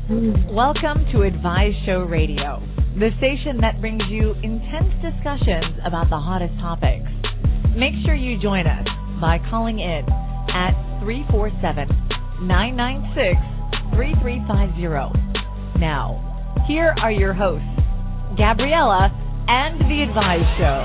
Welcome to Advise Show Radio, the station that brings you intense discussions about the hottest topics. Make sure you join us by calling in at 347-996-3350. Now, here are your hosts, Gabriella and The Advise Show.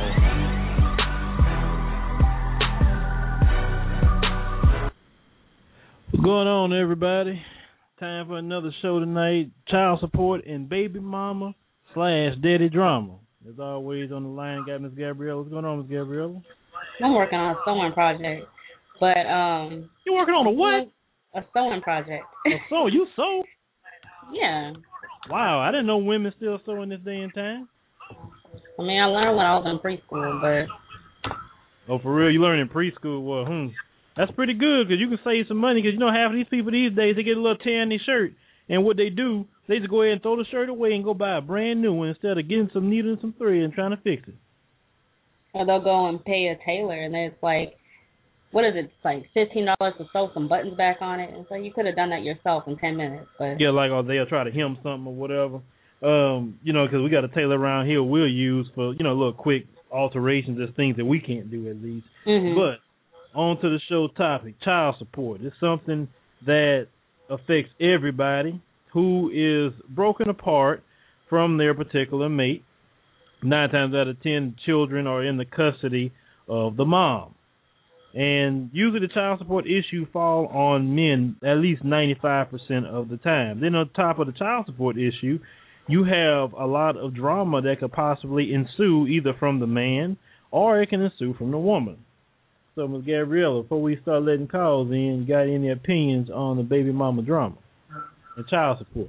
What's going on, everybody? Time for another show tonight. Child support and baby mama / daddy drama. As always, on the line, got Miss Gabriella. What's going on, Miss Gabriella? I'm working on a sewing project, but You working on a what? A sewing project. A sew? You sew? Yeah. Wow, I didn't know women still sew in this day and time. I mean, I learned when I was in preschool, but. Oh, for real? You learned in preschool? Well, that's pretty good because you can save some money because, you know, half of these people these days, they get a little tear in their shirt. And what they do, they just go ahead and throw the shirt away and go buy a brand new one instead of getting some needle and some thread and trying to fix it. Or they'll go and pay a tailor, and it's like, what is it? It's like $15 to sew some buttons back on it. And so you could have done that yourself in 10 minutes. But yeah, like, or they'll try to hem something or whatever. You know, because we got a tailor around here we'll use for, you know, little quick alterations. There's things that we can't do at least. Mm-hmm. But on to the show topic, child support. It's something that affects everybody who is broken apart from their particular mate. 9 times out of 10, children are in the custody of the mom. And usually the child support issue fall on men at least 95% of the time. Then on top of the child support issue, you have a lot of drama that could possibly ensue either from the man or it can ensue from the woman. So, Ms. Gabriella, before we start letting calls in, you got any opinions on the baby mama drama and child support?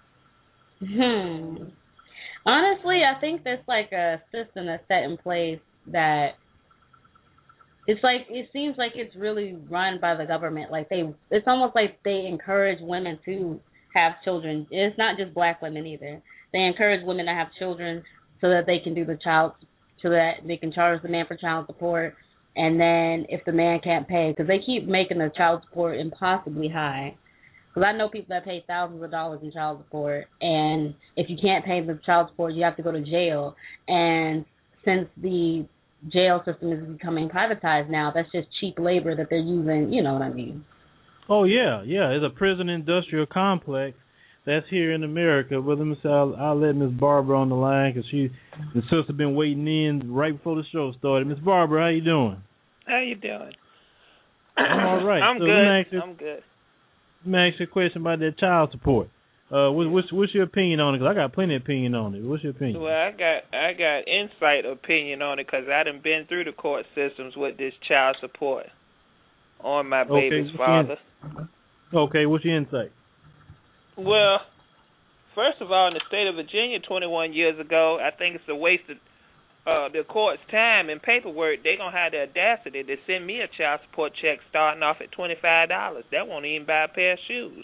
Honestly, I think there's like a system that's set in place that it's like, it seems like it's really run by the government. Like it's almost like they encourage women to have children. It's not just black women either. They encourage women to have children so that they can do so that they can charge the man for child support. And then if the man can't pay, because they keep making the child support impossibly high. Because I know people that pay thousands of dollars in child support, and if you can't pay the child support, you have to go to jail. And since the jail system is becoming privatized now, that's just cheap labor that they're using, you know what I mean. Oh, yeah. It's a prison industrial complex that's here in America. But let me say, I'll let Miss Barbara on the line because the sister been waiting in right before the show started. Miss Barbara, how you doing? How you doing? I'm all right. I'm good. I'm good. Let me ask you a question about that child support. What's your opinion on it? Because I got plenty of opinion on it. What's your opinion? Well, I got insight opinion on it because I done been through the court systems with this child support on my baby's father. Okay, what's your insight? Well, first of all, in the state of Virginia 21 years ago, I think it's a waste of the court's time and paperwork. They're going to have the audacity to send me a child support check starting off at $25. That won't even buy a pair of shoes.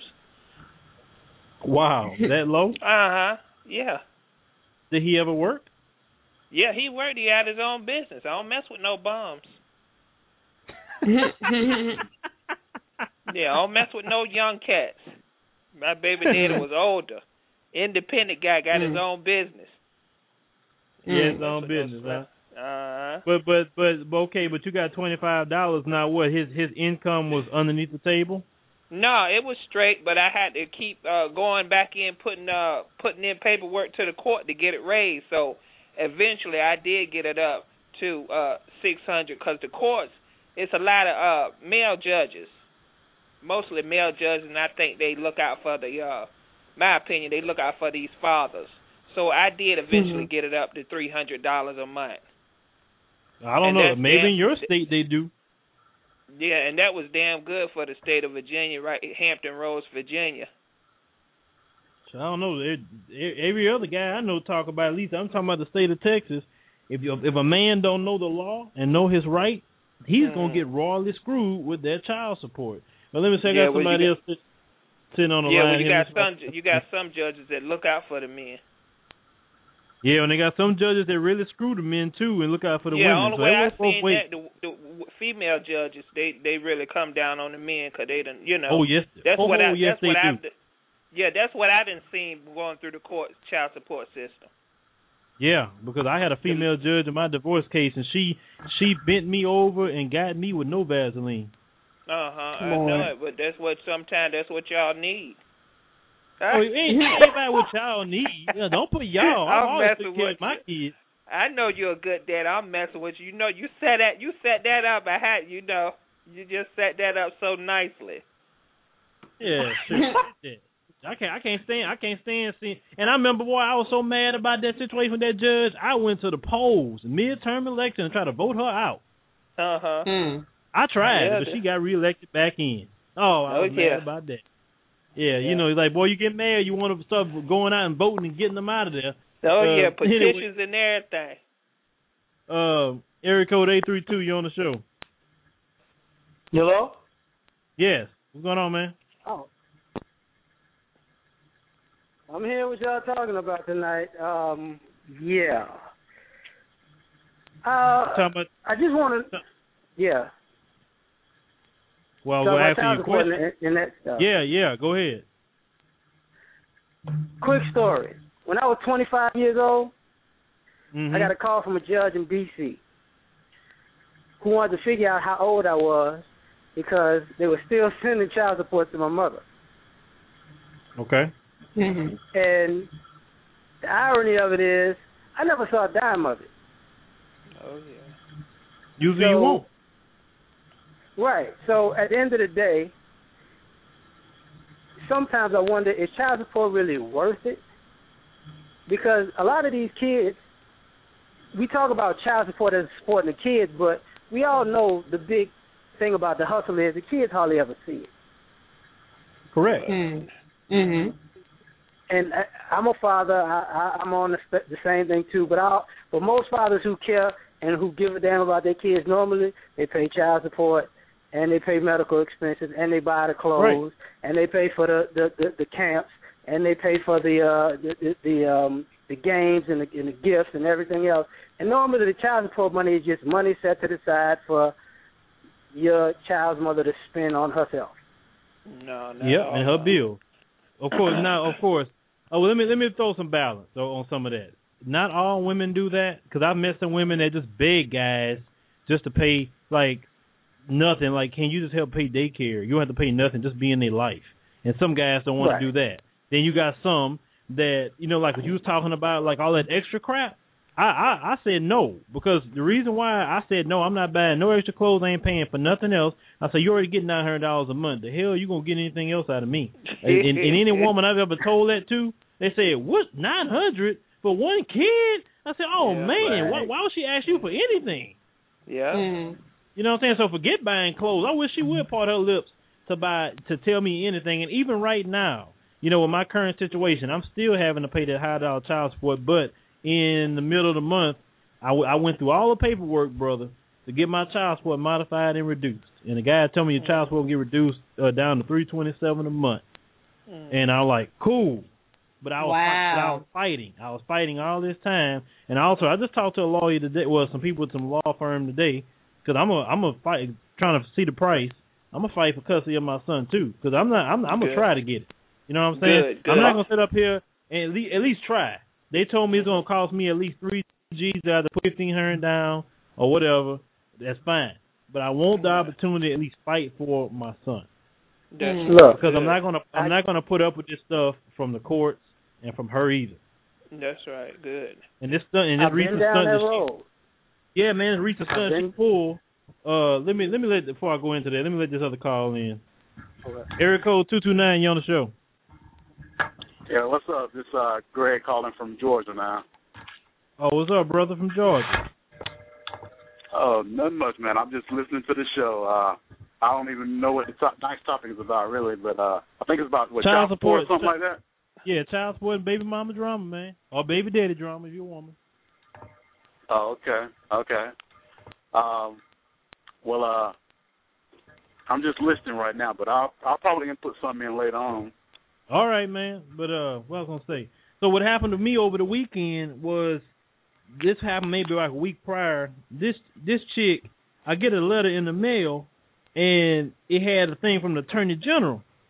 Wow, that low? Uh-huh, yeah. Did he ever work? Yeah, he worked. He had his own business. I don't mess with no bums. Yeah, I don't mess with no young cats. My baby daddy was older. Independent guy, got his own business. Yeah, his own business, huh? Uh-huh. But okay, but you got $25 now. What, his income was underneath the table? No, it was straight, but I had to keep going back in, putting in paperwork to the court to get it raised. So eventually, I did get it up to $600 because the courts, it's a lot of male judges, mostly male judges, and I think they look out for my opinion, they look out for these fathers. So I did eventually get it up to $300 a month. I don't know. Maybe in your state they do. Yeah, and that was damn good for the state of Virginia, right? Hampton Roads, Virginia. So I don't know. Every other guy I know talk about, at least I'm talking about the state of Texas. If a man don't know the law and know his right, he's gonna get royally screwed with that child support. But let me say, I got somebody else sitting on the line. Yeah, you got some judges that look out for the men. Yeah, and they got some judges that really screw the men too and look out for the women. Yeah, only way I've seen that the female judges they really come down on the men because they done, you know. Oh yes, that's what they do. Yeah, that's what I done seen going through the court child support system. Yeah, because I had a female judge in my divorce case, and she bent me over and got me with no Vaseline. I know it, but that's what y'all need. Oh, ain't about what y'all need. Yeah, don't put y'all. I'm always taking care of my kids. I know you're a good dad. I'm messing with you. You know, you set that up. You just set that up so nicely. Yeah, sure. I can't stand seeing. And I remember, boy, I was so mad about that situation with that judge. I went to the polls, midterm election, and tried to vote her out. I tried, but she got reelected back in. Oh, I was mad about that. Yeah, you know, like, boy, you get mad, you want to start going out and voting and getting them out of there. Petitions and everything. Area code 832, you on the show. Hello? Yes. What's going on, man? Oh. I'm here what y'all talking about tonight. Yeah. I just want to, yeah. Well, we'll ask you a question. And that stuff. Yeah, go ahead. Quick story. When I was 25 years old, I got a call from a judge in D.C. who wanted to figure out how old I was because they were still sending child support to my mother. Okay. And the irony of it is, I never saw a dime of it. Oh, yeah. Usually you won't. Right. So at the end of the day, sometimes I wonder, is child support really worth it? Because a lot of these kids, we talk about child support as supporting the kids, but we all know the big thing about the hustle is the kids hardly ever see it. Correct. And I'm a father. I'm on the same thing too. But most fathers who care and who give a damn about their kids, normally they pay child support and they pay medical expenses and they buy the clothes and they pay for the camps and they pay for the games and the gifts and everything else. And normally the child support money is just money set to the side for your child's mother to spend on herself. No. Yep, and her bill. Of course. Oh, well, let me throw some balance on some of that. Not all women do that, because I've met some women that just beg guys just to pay, like, nothing. Like, can you just help pay daycare? You don't have to pay nothing, just be in their life. And some guys don't want to do that. Then you got some that, you know, like what you was talking about, like all that extra crap. I said no, because the reason why I said no, I'm not buying no extra clothes, I ain't paying for nothing else. I said, you already getting $900 a month. The hell you going to get anything else out of me? and any woman I've ever told that to, they said, what, $900 for one kid? I said, oh, man, why would she ask you for anything? Yeah. You know what I'm saying? So forget buying clothes. I wish she would part her lips to tell me anything. And even right now, you know, with my current situation, I'm still having to pay that high dollar child support, but in the middle of the month, I went through all the paperwork, brother, to get my child support modified and reduced. And the guy told me your child support will get reduced down to $327 a month. And I was like, cool. But I was fighting. I was fighting all this time. And also, I just talked to a lawyer today, well, some people at some law firm today, because I'm a fight, trying to see the price. I'm going to fight for custody of my son, too, because I'm going to try to get it. You know what I'm saying? Good. I'm not going to sit up here and at least try. They told me it's going to cost me at least 3 G's to either put $1,500 down or whatever. That's fine. But I want the opportunity to at least fight for my son. Because I'm not gonna put up with this stuff from the courts and from her either. That's right. Good. And this recent stunt yeah, man, this recent stunt she pulled. Let me before I go into that, let me let this other call in. Okay. Area code 229, you on the show. Yeah, what's up? This Greg calling from Georgia now. Oh, what's up, brother from Georgia? Oh, nothing much, man. I'm just listening to the show. I don't even know what the nice topic is about, really, but I think it's about child support or something like that. Yeah, child support and baby mama drama, man, or baby daddy drama if you're a woman. Oh, okay. Well, I'm just listening right now, but I'll probably put something in later on. All right, man. But what I was gonna say. So what happened to me over the weekend was this happened maybe like a week prior. This chick, I get a letter in the mail, and it had a thing from the Attorney General,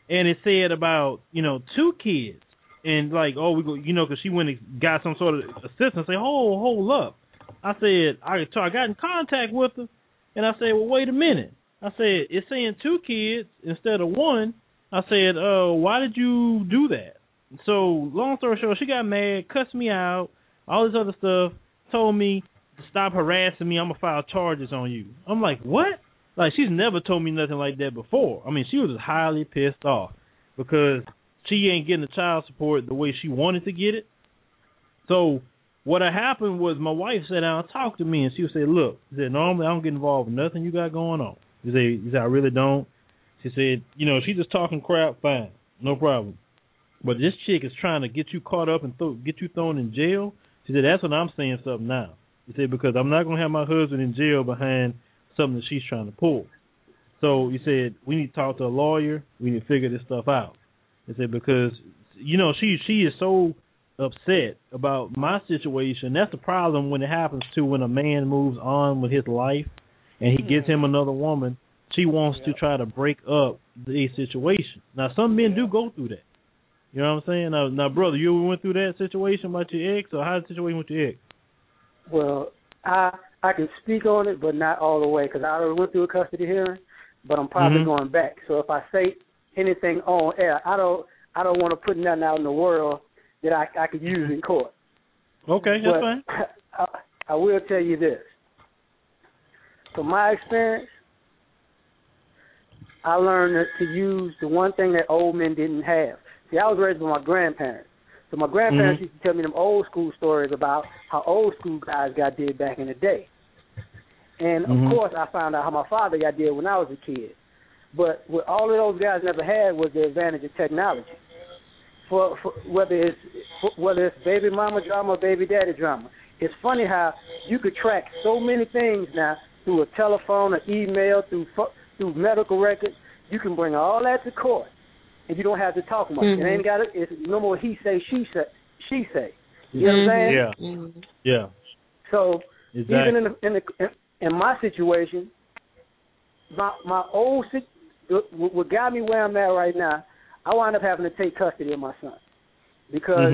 and it said about 2 kids, and like, oh, we go, because she went and got some sort of assistance. Say, hold up. I said, I got in contact with her, and I said, well, wait a minute. I said, it's saying 2 kids instead of 1. I said, why did you do that? So, long story short, she got mad, cussed me out, all this other stuff, told me to stop harassing me, I'm going to file charges on you. I'm like, what? Like, she's never told me nothing like that before. I mean, she was just highly pissed off because she ain't getting the child support the way she wanted to get it. So, what had happened was my wife sat down and talked to me, and she would say, look, she said, normally I don't get involved in nothing you got going on. She said, I really don't. She said, she's just talking crap, fine, no problem. But this chick is trying to get you caught up and get you thrown in jail. She said, that's when I'm saying something now. She said, because I'm not going to have my husband in jail behind something that she's trying to pull. So he said, we need to talk to a lawyer. We need to figure this stuff out. He said, because, she is so upset about my situation. That's the problem when it happens to when a man moves on with his life and he gets him another woman. She wants to try to break up the situation. Now, some men do go through that. You know what I'm saying? Now, brother, you ever went through that situation about your ex, or how's the situation with your ex? Well, I can speak on it, but not all the way, because I already went through a custody hearing, but I'm probably going back. So if I say anything on air, I don't want to put nothing out in the world that I could use in court. Okay, that's fine. I will tell you this. From my experience, I learned to use the one thing that old men didn't have. See, I was raised by my grandparents. So my grandparents used to tell me them old school stories about how old school guys got did back in the day. And, of course, I found out how my father got did when I was a kid. But what all of those guys never had was the advantage of technology. For whether it's baby mama drama or baby daddy drama. It's funny how you could track so many things now through a telephone, an email, through medical records. You can bring all that to court. And you don't have to talk much. It ain't got it's no more he say, she say. You know what I'm saying? Yeah. So even in my situation, my old what got me where I'm at right now, I wound up having to take custody of my son because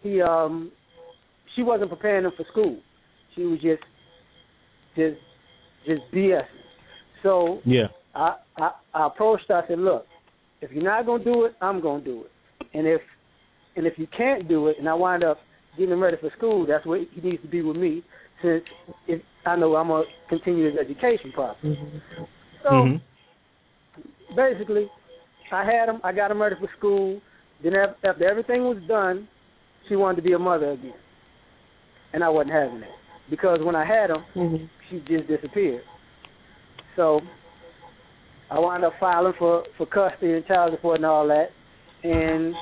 she wasn't preparing him for school. She was just BSing. So I approached her. I said, look, if you're not going to do it, I'm going to do it. And if you can't do it, and I wind up getting him ready for school, that's where he needs to be with me, since I know I'm going to continue his education process. So basically, I got him ready for school. Then after everything was done, she wanted to be a mother again. And I wasn't having that. Because when I had him, she just disappeared. So I wound up filing for custody and child support and all that, and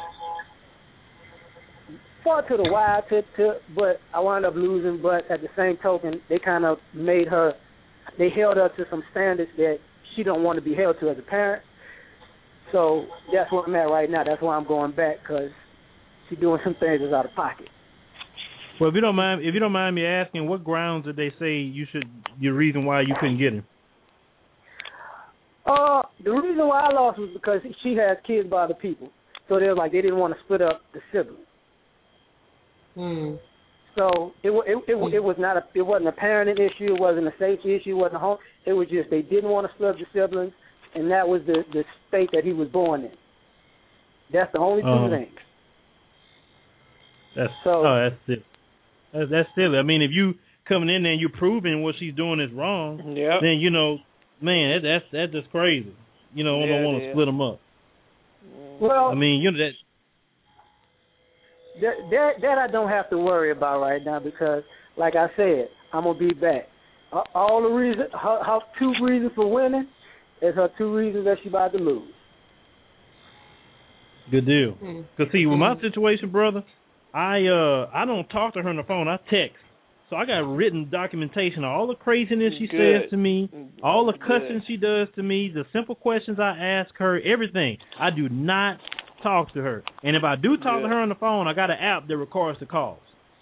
fought to the wire, but I wound up losing. But at the same token, they kind of they held her to some standards that she don't want to be held to as a parent. So that's where I'm at right now. That's why I'm going back, because she's doing some things that's out of pocket. Well, if you don't mind me asking, what grounds did they say your reason why you couldn't get him? The reason why I lost was because she has kids by other people. So they didn't want to split up the siblings. So it wasn't a parenting issue, it wasn't a safety issue, it wasn't a home. It was just they didn't want to split up the siblings, and that was the state that he was born in. That's the only two things. That's silly. That's silly. I mean, if you coming in there and you're proving what she's doing is wrong, then man, that's just crazy. I don't want to split them up. Well, I mean, that I don't have to worry about right now, because, like I said, I'm gonna be back. All the reasons, her 2 reasons for winning is her 2 reasons that she about to lose. Good deal. Cause see, with my situation, brother, I don't talk to her on the phone. I text. So I got written documentation of all the craziness she says to me, all the cussing she does to me, the simple questions I ask her, everything. I do not talk to her. And if I do talk to her on the phone, I got an app that records the calls.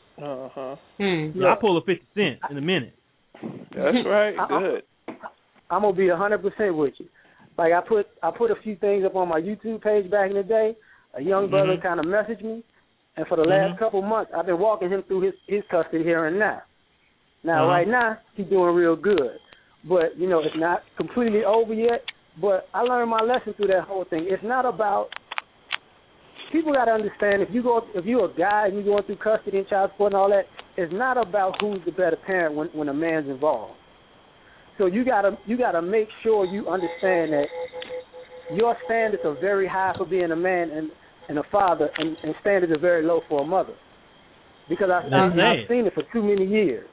I pull a 50 cents in a minute. That's right. Good. I'm going to be 100% with you. Like I put a few things up on my YouTube page back in the day. A young brother kind of messaged me, and for the last couple months, I've been walking him through his custody here and now. Now, right now, he's doing real good. But, you know, it's not completely over yet. But I learned my lesson through that whole thing. It's not about – people got to understand if you're a guy and you're going through custody and child support and all that, it's not about who's the better parent when a man's involved. So you gotta make sure you understand that your standards are very high for being a man and a father, and standards are very low for a mother. Because I've seen it for too many years.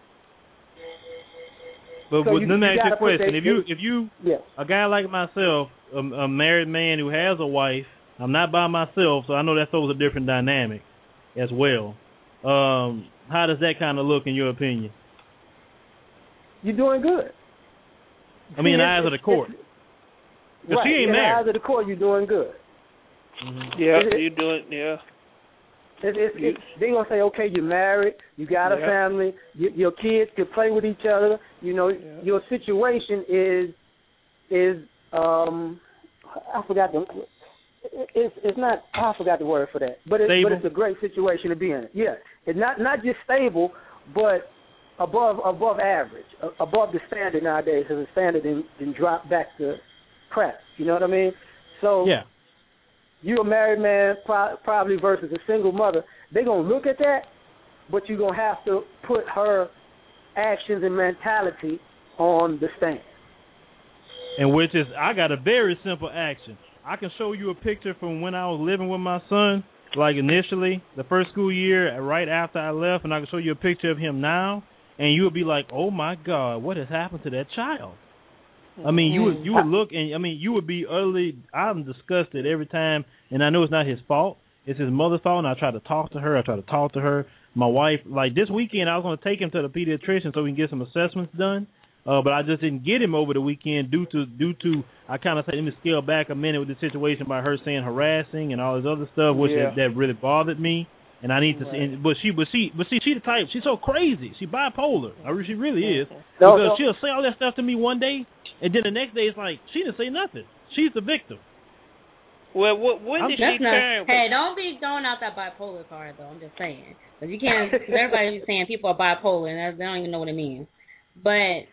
But let me ask you a question: if you a guy like myself, a married man who has a wife, I'm not by myself, so I know that throws a different dynamic as well. How does that kind of look in your opinion? You're doing good. I mean, in the eyes of the court. Right. She ain't married. In the eyes of the court, you're doing good. Yeah, you're doing, They're going to say, okay, you're married, you got a family, your kids can play with each other. You know, your situation is I forgot the word for that. But it's a great situation to be in. Yeah. It's not just stable, but above average, above the standard nowadays, because the standard then drop back to crap. You know what I mean? So you're a married man probably versus a single mother. They're going to look at that, but you're going to have to put her actions and mentality on the stand. And which is, I got a very simple action. I can show you a picture from when I was living with my son, like initially, the first school year, right after I left, and I can show you a picture of him now. And you would be like, oh, my God, what has happened to that child? I mean, you would look, and I mean, you would be utterly, I'm disgusted every time, and I know it's not his fault. It's his mother's fault, and I try to talk to her. My wife, like this weekend, I was going to take him to the pediatrician so we can get some assessments done, but I just didn't get him over the weekend due to I kind of said, let me scale back a minute with the situation by her saying harassing and all this other stuff, which that really bothered me. And I need to see, but she the type. She's so crazy. She bipolar. She really is. Because she'll say all that stuff to me one day, and then the next day it's like she didn't say nothing. She's the victim. Well, when did she turn? Hey, don't be throwing out that bipolar card though. I'm just saying, because you can't. Everybody's saying people are bipolar, and they don't even know what it means. But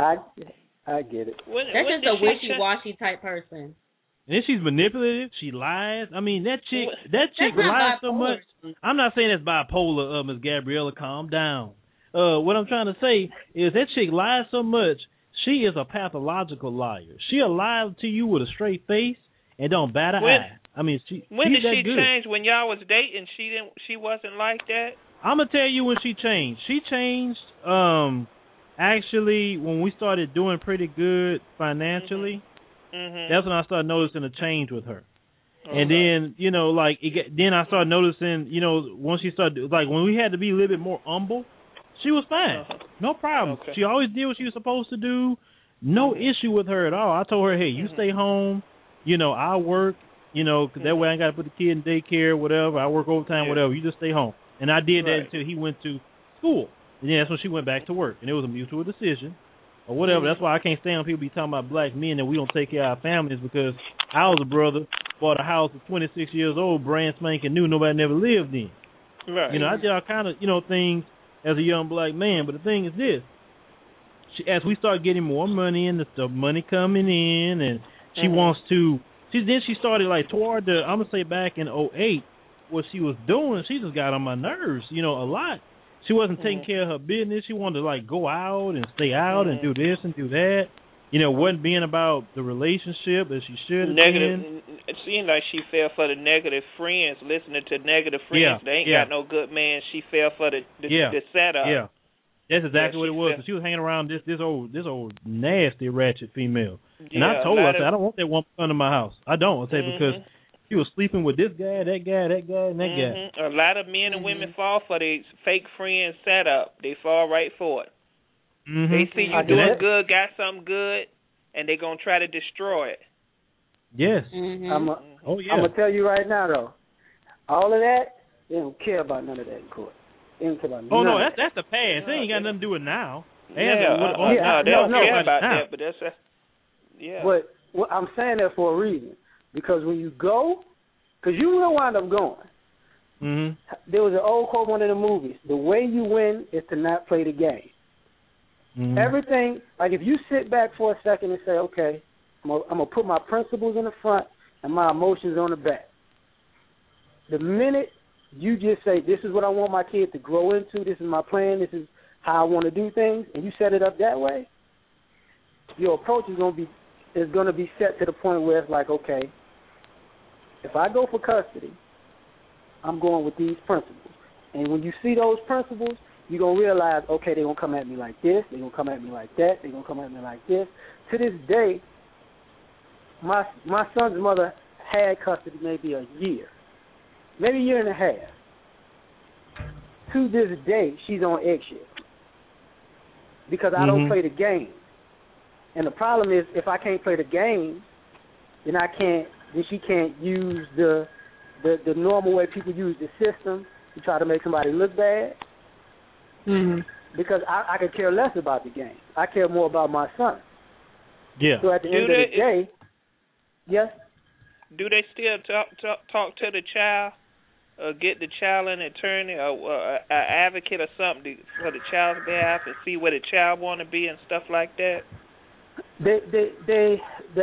I get it. That's just a wishy-washy type person. And then she's manipulative. She lies. I mean, that chick lies so much. I'm not saying that's bipolar, Ms. Gabriella. Calm down. What I'm trying to say is that chick lies so much. She is a pathological liar. She'll lie to you with a straight face and don't bat an eye. I mean, when did she good. change? When y'all was dating, she wasn't like that. I'm gonna tell you when she changed. She changed. Actually, when we started doing pretty good financially. That's when I started noticing a change with her. And then, you know, like, then I started noticing, you know, once she started, like, when we had to be a little bit more humble, she was fine. No problem. Okay. She always did what she was supposed to do. No issue with her at all. I told her, hey, you stay home. You know, I'll work, you know, cause that way I ain't got to put the kid in daycare, whatever. I work overtime, whatever. You just stay home. And I did that until he went to school. And then that's when she went back to work. And it was a mutual decision. Or whatever. That's why I can't stand when people be talking about black men that we don't take care of our families, because I was a brother, bought a house at 26 years old, brand spanking new, nobody never lived in. Right. You know, I did all kind of, you know, things as a young black man. But the thing is this. As we start getting more money and the money coming in, and she wants to, then she started like toward the, I'm going to say back in 2008, what she was doing, she just got on my nerves, you know, a lot. She wasn't taking care of her business. She wanted to, like, go out and stay out and do this and do that. You know, wasn't being about the relationship as she should have been. It seemed like she fell for the negative friends, listening to negative friends. They ain't got no good man. She fell for the setup. Yeah, that's exactly what it was. She was hanging around this old nasty ratchet female. And I told her, I said, I don't want that woman under my house. I don't. I say because she was sleeping with this guy, that guy, and that guy. A lot of men and women fall for the fake friend setup. They fall right for it. They see you doing good, got something good, and they're going to try to destroy it. Yes. I'm going to tell you right now, though, all of that, they don't care about none of that in court. They don't care about none of that. That's the past. They ain't got nothing to do with now. They don't care about that, but that's But well, I'm saying that for a reason. Because when you go, because you will wind up going. Mm-hmm. There was an old quote in one of the movies. The way you win is to not play the game. Mm-hmm. Everything, like if you sit back for a second and say, okay, I'm going to put my principles in the front and my emotions on the back. The minute you just say, this is what I want my kid to grow into, this is my plan, this is how I want to do things, and you set it up that way, your approach is going to be set to the point where it's like, okay, if I go for custody, I'm going with these principles. And when you see those principles, you're going to realize, okay, they're going to come at me like this, they're going to come at me like that, they're going to come at me like this. To this day, my son's mother had custody maybe a year and a half. To this day, she's on eggshells because I don't play the game. And the problem is, if I can't play the game, then she can't use the normal way people use the system to try to make somebody look bad. Mm-hmm. Because I could care less about the game. I care more about my son. Yeah. So at the end of the day, yes. Do they still talk to the child? Get the child an attorney or an advocate or something for the child's behalf and see where the child want to be and stuff like that? They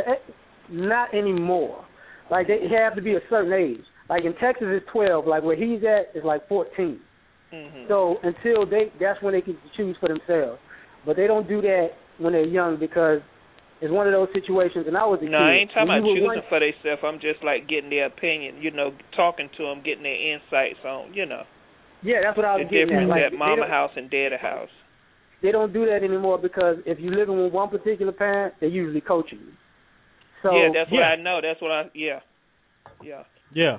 not anymore. Like they have to be a certain age. Like in Texas, it's 12. Like where he's at is like 14. Mm-hmm. So that's when they can choose for themselves. But they don't do that when they're young because it's one of those situations. And I was a kid. No, I ain't talking about choosing for themselves. I'm just like getting their opinion. Talking to them, getting their insights on. Yeah, that's what I was getting at. The difference like, at mama house and daddy house. They don't do that anymore because if you're living with one particular parent, they're usually coaching you. So that's what I know. That's what Yeah. Yeah,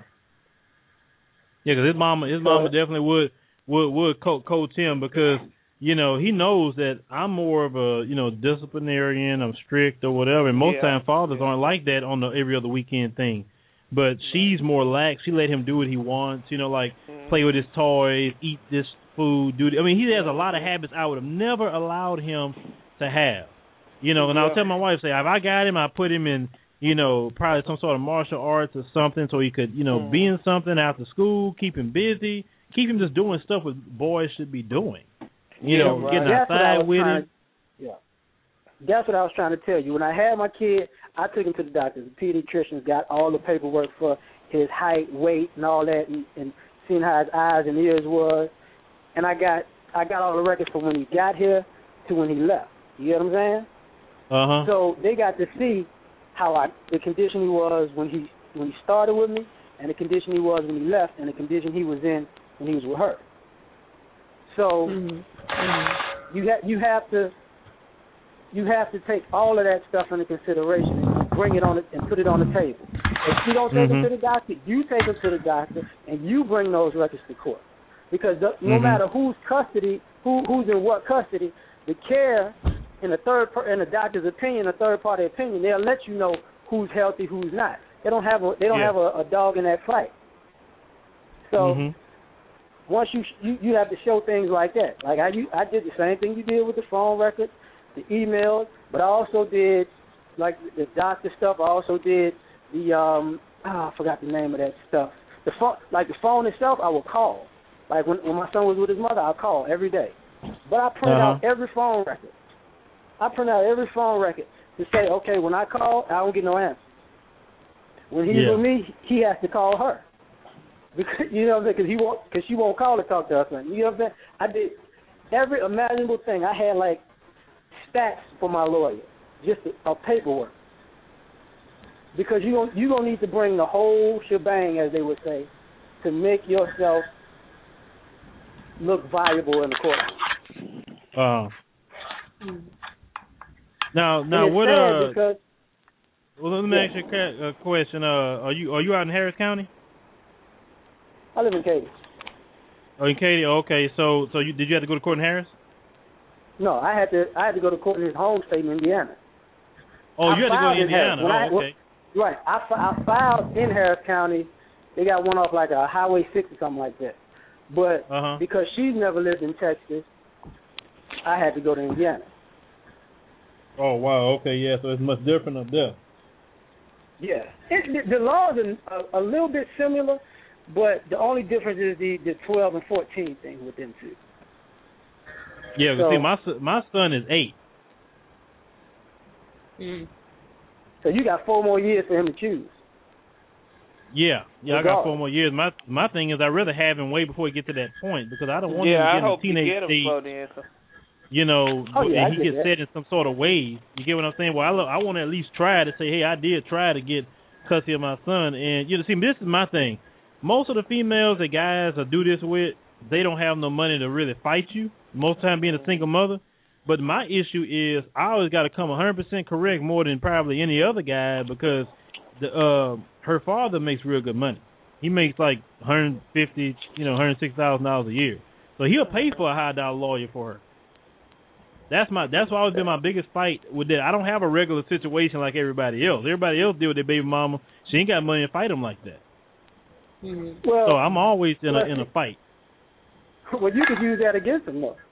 because his mama definitely would coach him because he knows that I'm more of a disciplinarian, I'm strict or whatever, and most times fathers aren't like that on the every other weekend thing. But she's more lax. She let him do what he wants, play with his toys, eat this food, he has a lot of habits I would have never allowed him to have. And I'll tell my wife, say, if I got him, I put him in, probably some sort of martial arts or something so he could, be in something after school, keep him busy, keep him just doing stuff what boys should be doing. Getting outside with him. Yeah. That's what I was trying to tell you. When I had my kid, I took him to the doctor. The pediatricians got all the paperwork for his height, weight, and all that, and seeing how his eyes and ears was. And I got all the records from when he got here to when he left. You get what I'm saying? Uh-huh. So they got to see how the condition he was when he started with me, and the condition he was when he left, and the condition he was in when he was with her. So you have to take all of that stuff into consideration and bring it on it and put it on the table. If you don't take him to the doctor, you take him to the doctor and you bring those records to court. Because no matter who's custody, who's in what custody, the care in the doctor's opinion, a third party opinion, they'll let you know who's healthy, who's not. They don't have a dog in that fight. So once you have to show things like that. Like I did the same thing you did with the phone records, the emails, but I also did like the doctor stuff. I also did the I forgot the name of that stuff. The phone itself, I would call. Like when my son was with his mother, I'd call every day. But I printed out every phone record. To say, okay, when I call, I don't get no answer. When he's with me, he has to call her. Because because she won't call to talk to her son. You know what I'm saying? I did every imaginable thing. I had like stats for my lawyer, just a paperwork. Because you're gonna need to bring the whole shebang, as they would say, to make yourself look valuable in the courtroom. Now what? Because, well, let me ask you a question. Are you out in Harris County? I live in Katy. Oh, in Katy. Okay. So did you have to go to court in Harris? No, I had to go to court in his home state in Indiana. Oh, you had to go to Indiana. Okay. Right. I filed in Harris County. They got one off like a Highway 6 or something like that. But because she's never lived in Texas, I had to go to Indiana. Oh, wow. Okay, yeah, so it's much different up there. Yeah. The laws are a little bit similar, but the only difference is the 12 and 14 thing with them two. Yeah, so, see, my son is 8. So you got 4 more years for him to choose. Yeah, I got 4 more years. My thing is, I'd rather have him way before he get to that point because I don't want him to get in a teenage stage. You know, and he gets set in some sort of ways. You get what I'm saying? Well, I want to at least try to say, hey, I did try to get custody of my son. And, you know, see, this is my thing. Most of the females that guys do this with, they don't have no money to really fight you, most of the time being a single mother. But my issue is I always got to come 100% correct more than probably any other guy because her father makes real good money. He makes like $150,000, $160,000 a year. So he'll pay for a high-dollar lawyer for her. That's always been my biggest fight with that. I don't have a regular situation like everybody else. Everybody else deal with their baby mama. She ain't got money to fight them like that. Well, so I'm always in a fight. Well, you could use that against them, though.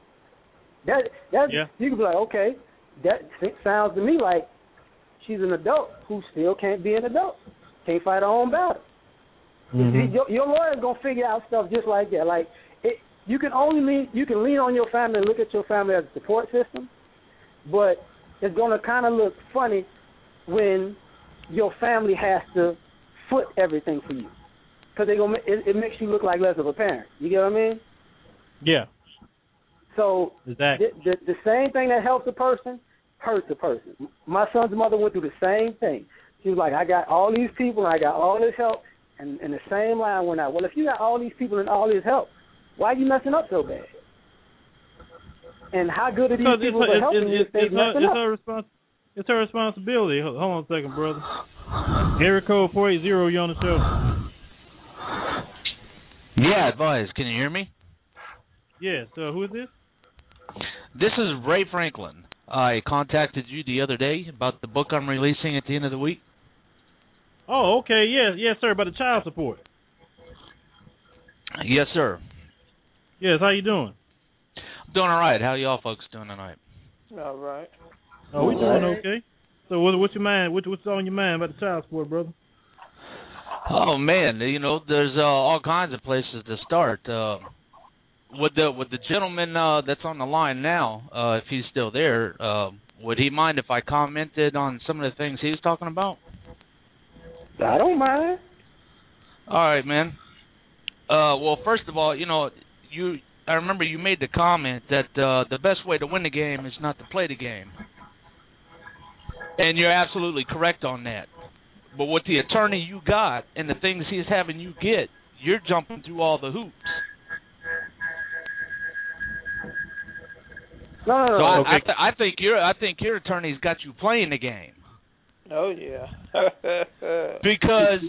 You could be like, okay, that sounds to me like she's an adult who still can't be an adult, can't fight her own battle. Your lawyer's gonna figure out stuff just like that. Like you can lean on your family and look at your family as a support system, but it's gonna kind of look funny when your family has to foot everything for you because it makes you look like less of a parent. You get what I mean? Yeah. So exactly. the same thing that helps a person hurts a person. My son's mother went through the same thing. She was like, I got all these people and I got all this help, and the same line went out. Well, if you got all these people and all this help, why are you messing up so bad? And how good are these people for helping you if they're messing up? It's her responsibility. Hold on a second, brother. Area code 480, you on the show. Yeah, advise. Can you hear me? Yeah, so who is this? This is Ray Franklin. I contacted you the other day about the book I'm releasing at the end of the week. Oh, okay. Yes, sir, about the child support. Yes, sir. Yes, how you doing? Doing all right. How y'all folks doing tonight? All right. Oh, we doing okay. So what's your mind? What's on your mind about the child support, brother? Oh, man, there's all kinds of places to start. Would the gentleman that's on the line now, if he's still there, would he mind if I commented on some of the things he was talking about? I don't mind. All right, man. Well, first of all, I remember you made the comment that the best way to win the game is not to play the game. And you're absolutely correct on that. But with the attorney you got and the things he's having you get, you're jumping through all the hoops. No. So okay. I think your attorney's got you playing the game. Oh yeah. Because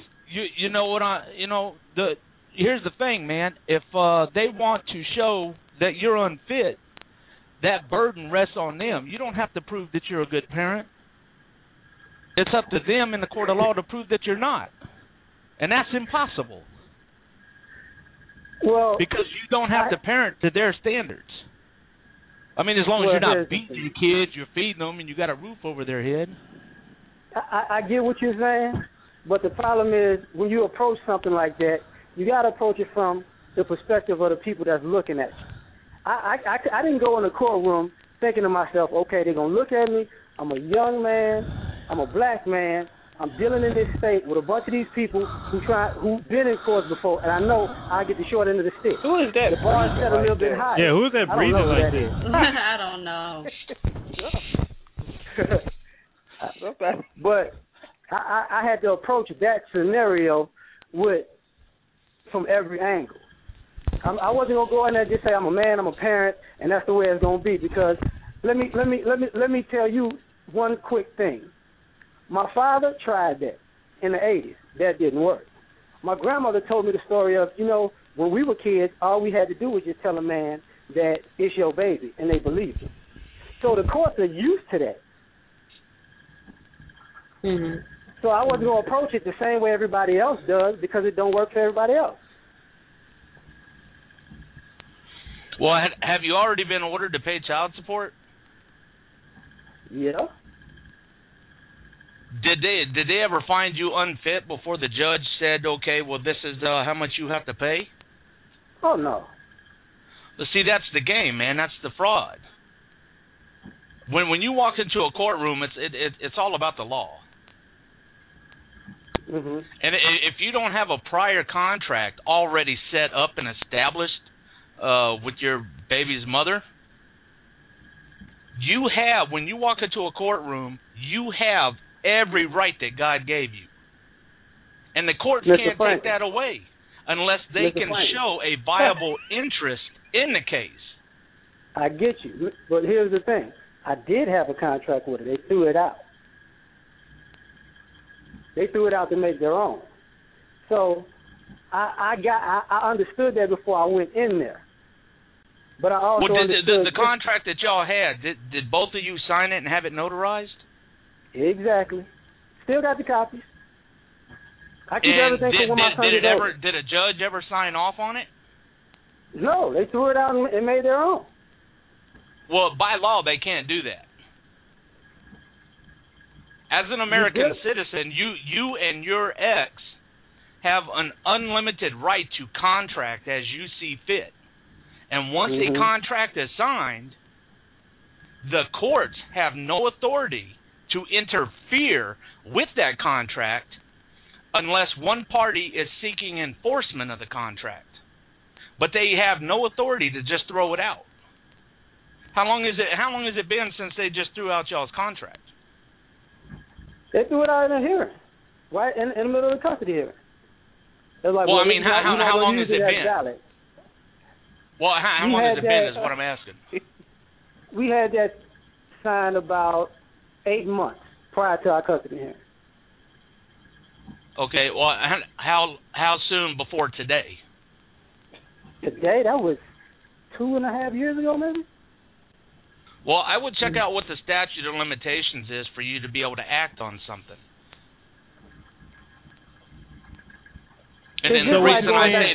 here's the thing, man. If they want to show that you're unfit, that burden rests on them. You don't have to prove that you're a good parent. It's up to them in the court of law to prove that you're not. And that's impossible. Well, because you don't have to parent to their standards. I mean, as long as you're not beating your kids, you're feeding them, and you got a roof over their head. I get what you're saying, but the problem is when you approach something like that, you got to approach it from the perspective of the people that's looking at you. I didn't go in the courtroom thinking to myself, okay, they're going to look at me. I'm a young man. I'm a black man. I'm dealing in this state with a bunch of these people who've been in courts before, and I know I get the short end of the stick. Who is that? The bar is set a little bit higher. Yeah, who's that breathing like this? I don't know. But I had to approach that scenario from every angle. I wasn't gonna go in there and just say I'm a man, I'm a parent, and that's the way it's gonna be. Because let me tell you one quick thing. My father tried that in the 80s. That didn't work. My grandmother told me the story of, when we were kids, all we had to do was just tell a man that it's your baby, and they believed him. So the courts are used to that. Mm-hmm. So I wasn't going to approach it the same way everybody else does because it don't work for everybody else. Well, have you already been ordered to pay child support? Yeah. Did they ever find you unfit before the judge said, okay, well, this is how much you have to pay? Oh, no. But see, that's the game, man. That's the fraud. When you walk into a courtroom, it's all about the law. Mm-hmm. And if you don't have a prior contract already set up and established with your baby's mother, you have, when you walk into a courtroom, you have every right that God gave you. And the courts can't take that away unless they can show a viable interest in the case. I get you. But here's the thing. I did have a contract with it. They threw it out. They threw it out to make their own. So I understood that before I went in there. But I also understood the contract that y'all had, did both of you sign it and have it notarized? Exactly. Still got the copies. I keep everything for when my son is over. Did a judge ever sign off on it? No, they threw it out and made their own. Well, by law, they can't do that. As an American citizen, you and your ex have an unlimited right to contract as you see fit. And once a contract is signed, the courts have no authority to interfere with that contract unless one party is seeking enforcement of the contract. But they have no authority to just throw it out. How long has it been since they just threw out y'all's contract? They threw it out in a hearing, right in the middle of the custody hearing. They're like, well, I mean, how long has it been? Valid. Well, how long has it been is what I'm asking. We had that signed about 8 months prior to our custody hearing. Okay, well, how soon before today? Today? That was 2.5 years ago, maybe? Well, I would check out what the statute of limitations is for you to be able to act on something. And then the reason I say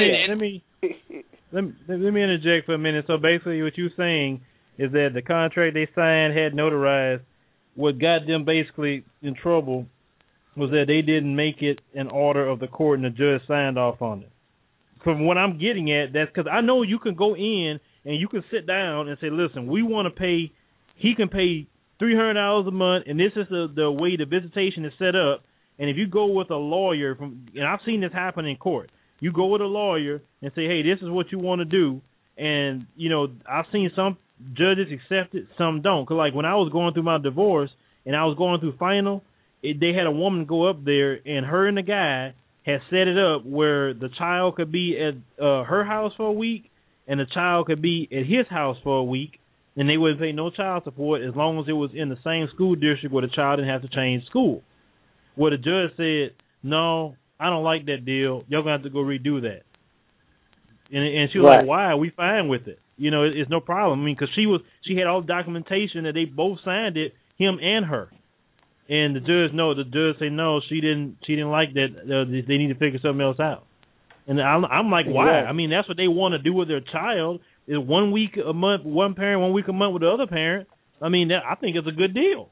that let me interject for a minute. So basically what you're saying is that the contract they signed had notarized. What got them basically in trouble was that they didn't make it an order of the court and the judge signed off on it. From what I'm getting at, that's because I know you can go in and you can sit down and say, listen, we want to pay, he can pay $300 a month, and this is the way the visitation is set up. And if you go with a lawyer, and I've seen this happen in court, you go with a lawyer and say, hey, this is what you want to do. And, you know, I've seen some judges accept it, some don't. Because, like, when I was going through my divorce and I was going through final, they had a woman go up there, and her and the guy had set it up where the child could be at her house for a week and the child could be at his house for a week, and they wouldn't pay no child support as long as it was in the same school district where the child didn't have to change school. Well, the judge said, no, I don't like that deal. Y'all going to have to go redo that. And she was like, why? We fine with it. You know, it's no problem. I mean, because she had all the documentation that they both signed it, him and her. And the judge said no, she didn't like that. They need to figure something else out. And I'm like, why? I mean, that's what they want to do with their child. Is 1 week a month, one parent, 1 week a month with the other parent. I mean, I think it's a good deal.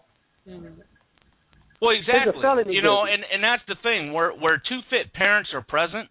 Well, exactly. You know, and that's the thing. Where two fit parents are present,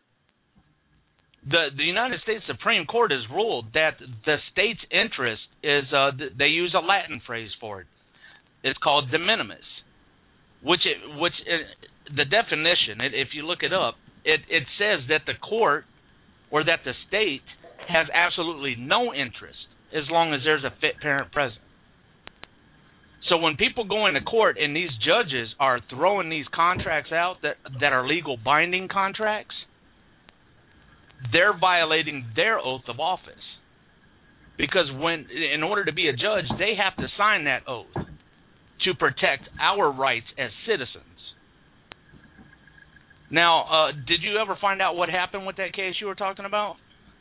the United States Supreme Court has ruled that the state's interest is, they use a Latin phrase for it. It's called de minimis, which the definition, if you look it up, it says that the court or that the state has absolutely no interest as long as there's a fit parent present. So when people go into court and these judges are throwing these contracts out that are legal binding contracts, they're violating their oath of office. Because in order to be a judge, they have to sign that oath to protect our rights as citizens. Now, did you ever find out what happened with that case you were talking about?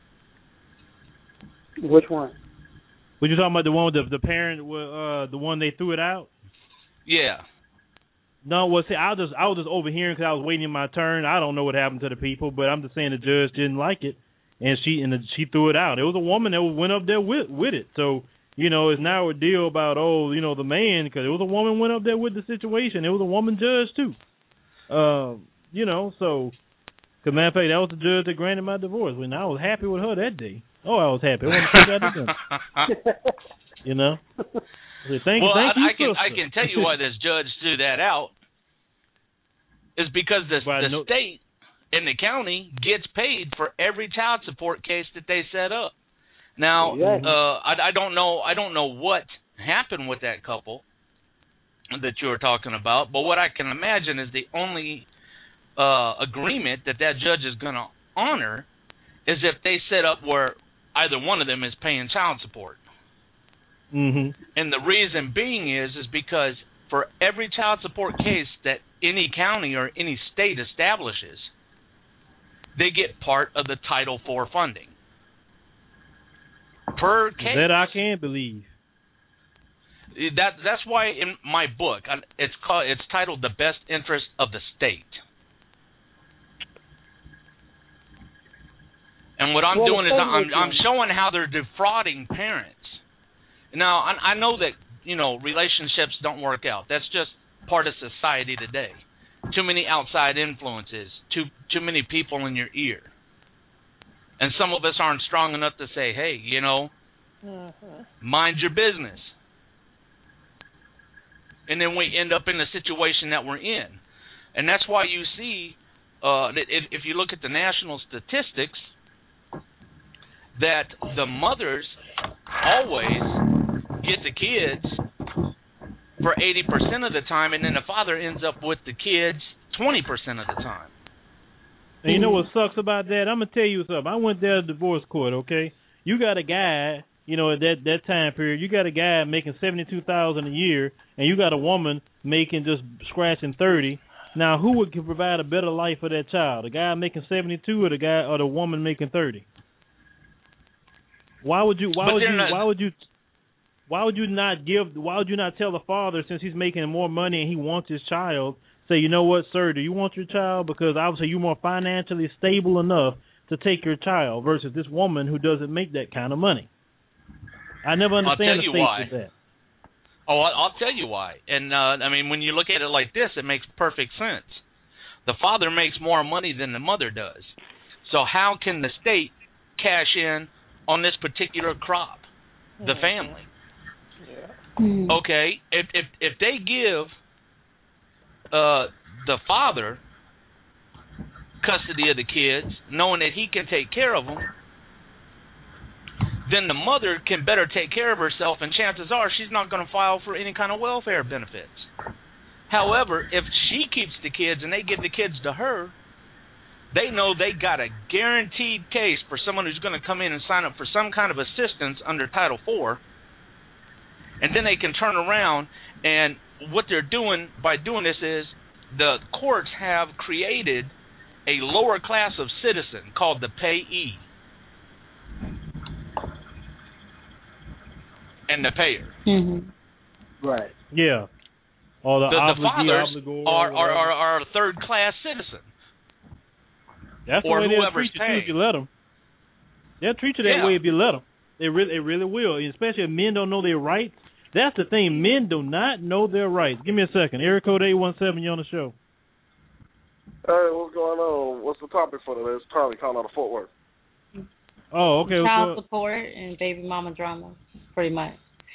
Which one? Were you talking about the one with the parent, the one they threw it out? Yeah. No, well, see, I was just overhearing because I was waiting my turn. I don't know what happened to the people, but I'm just saying the judge didn't like it, and she threw it out. It was a woman that went up there with it. So It's now a deal about, the man, because it was a woman went up there with the situation. It was a woman judge, too. So, because matter of fact, that was the judge that granted my divorce. When I was happy with her that day. Oh, I was happy. I wanted to take out the gun. Thank you, I can tell you why this judge threw that out. Is because the state and the county gets paid for every child support case that they set up. Now, I don't know what happened with that couple that you were talking about, but what I can imagine is the only agreement that judge is going to honor is if they set up where either one of them is paying child support. Mm-hmm. And the reason being is because for every child support case that any county or any state establishes, they get part of the Title IV funding. Per case. That I can't believe. That's why in my book it's titled "The Best Interest of the State." And what I'm doing is I'm showing how they're defrauding parents. Now I know that relationships don't work out. That's just part of society today. Too many outside influences. Too many people in your ear. And some of us aren't strong enough to say, hey, mind your business. And then we end up in the situation that we're in. And that's why you see, if you look at the national statistics, that the mothers always get the kids for 80% of the time, and then the father ends up with the kids 20% of the time. And you know what sucks about that? I'm going to tell you something. I went there to divorce court, okay? You got a guy, at that time period, you got a guy making $72,000 a year, and you got a woman making just scratching 30. Now, who would provide a better life for that child? The guy making 72 or the woman making 30? Why would you not tell the father, since he's making more money and he wants his child, say, you know what, sir, do you want your child? Because obviously you're more financially stable enough to take your child versus this woman who doesn't make that kind of money. I never understand the stakes of that. Oh, I'll tell you why. And, when you look at it like this, it makes perfect sense. The father makes more money than the mother does. So how can the state cash in on this particular crop, the family? Yeah. Okay, if they give the father custody of the kids, knowing that he can take care of them, then the mother can better take care of herself, and chances are she's not going to file for any kind of welfare benefits. However, if she keeps the kids and they give the kids to her, they know they got a guaranteed case for someone who's going to come in and sign up for some kind of assistance under Title IV, and then they can turn around, and what they're doing by doing this is the courts have created a lower class of citizen called the payee and the payer. Mm-hmm. Right. Yeah. Or the fathers are a third-class citizen. That's or the way they'll treat you if you let them. They'll treat you that way if you let them. They really will, especially if men don't know their rights. That's the thing. Men do not know their rights. Give me a second. Area code 817, you're on the show. Hey, what's going on? What's the topic for today? It's Charlie calling out of Fort Worth. Oh, okay. Child support and baby mama drama, pretty much.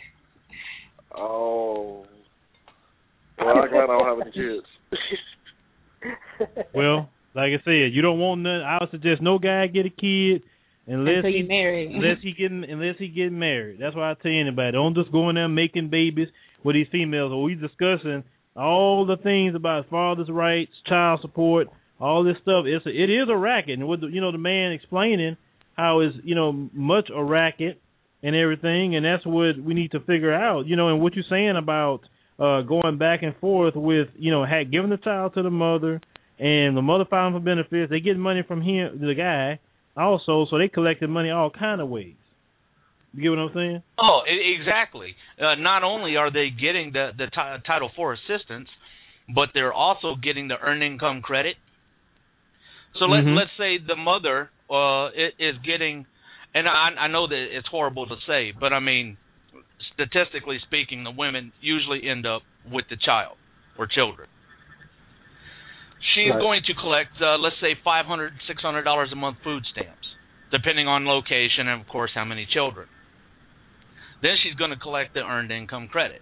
Oh. Well, I'm glad I don't have any kids. Well, like I said, you don't want none. I would suggest no guy get a kid unless he married. unless he get married. That's why I tell anybody, don't just go in there making babies with these females. Or we discussing all the things about father's rights, child support, all this stuff. It is a racket, and with the man explaining how it's much a racket and everything, and that's what we need to figure out. And what you're saying about going back and forth with giving the child to the mother. And the mother filing for benefits, they get money from him, the guy, also, so they collected money all kind of ways. You get what I'm saying? Oh, exactly. Not only are they getting the Title IV assistance, but they're also getting the earned income credit. So let's say the mother is getting, and I know that it's horrible to say, but statistically speaking, the women usually end up with the child or children. She's going to collect, let's say, $500, $600 a month food stamps, depending on location and, of course, how many children. Then she's going to collect the earned income credit.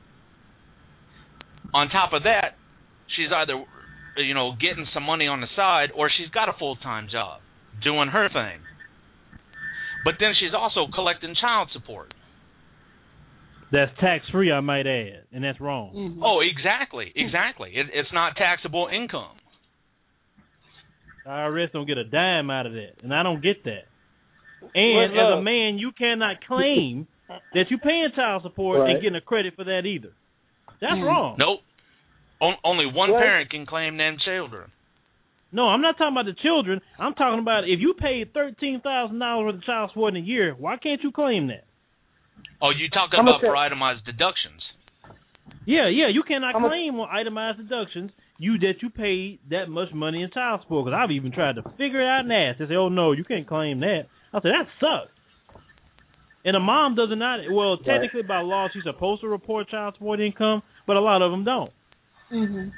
On top of that, she's either, getting some money on the side, or she's got a full-time job doing her thing. But then she's also collecting child support. That's tax-free, I might add, and that's wrong. Mm-hmm. Oh, exactly. It's not taxable income. The IRS don't get a dime out of that, and I don't get that. And as a man, you cannot claim that you're paying child support and getting a credit for that either. That's wrong. Nope. Only one parent can claim them children. No, I'm not talking about the children. I'm talking about if you paid $13,000 worth of child support in a year, why can't you claim that? Oh, you talking about for itemized deductions? Yeah, you cannot claim on itemized deductions that you paid that much money in child support. Because I've even tried to figure it out and ask. They say, oh, no, you can't claim that. I said, that sucks. And a mom does not, well, technically by law, she's supposed to report child support income, but a lot of them don't. Mm-hmm.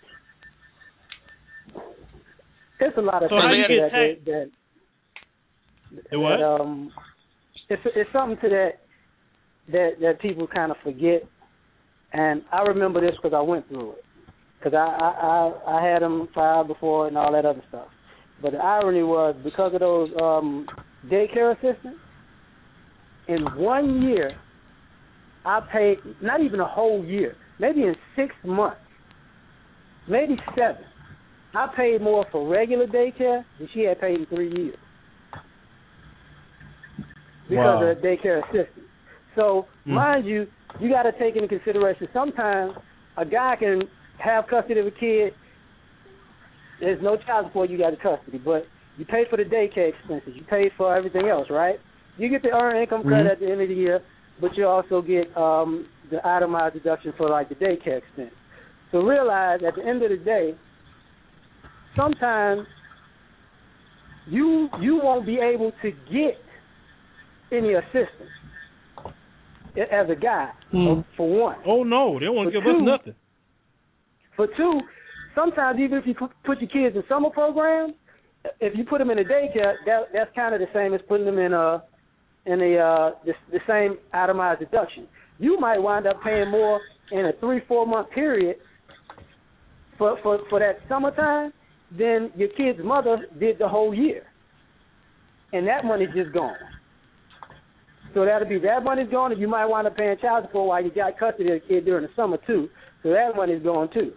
There's a lot of things it's something to that people kind of forget, and I remember this because I went through it, because I had them filed before and all that other stuff. But the irony was, because of those daycare assistants, in 1 year, I paid, not even a whole year, maybe in 6 months, maybe 7, I paid more for regular daycare than she had paid in 3 years because of the daycare assistant. So, mind you, you got to take into consideration, sometimes a guy can have custody of a kid, there's no child support, you got the custody, but you pay for the daycare expenses, you pay for everything else, right? You get the earned income credit at the end of the year, but you also get the itemized deduction for, like, the daycare expense. So realize, at the end of the day, sometimes you won't be able to get any assistance as a guy, for one. Oh, no, they won't give us nothing. For two, sometimes even if you put your kids in summer programs, if you put them in a daycare, that's kind of the same as putting them in the same itemized deduction. You might wind up paying more in a 3-4 month period for that summertime than your kid's mother did the whole year. And that money's just gone. So that money's gone, and you might wind up paying child support while you got custody of the kid during the summer too. So that money's gone too.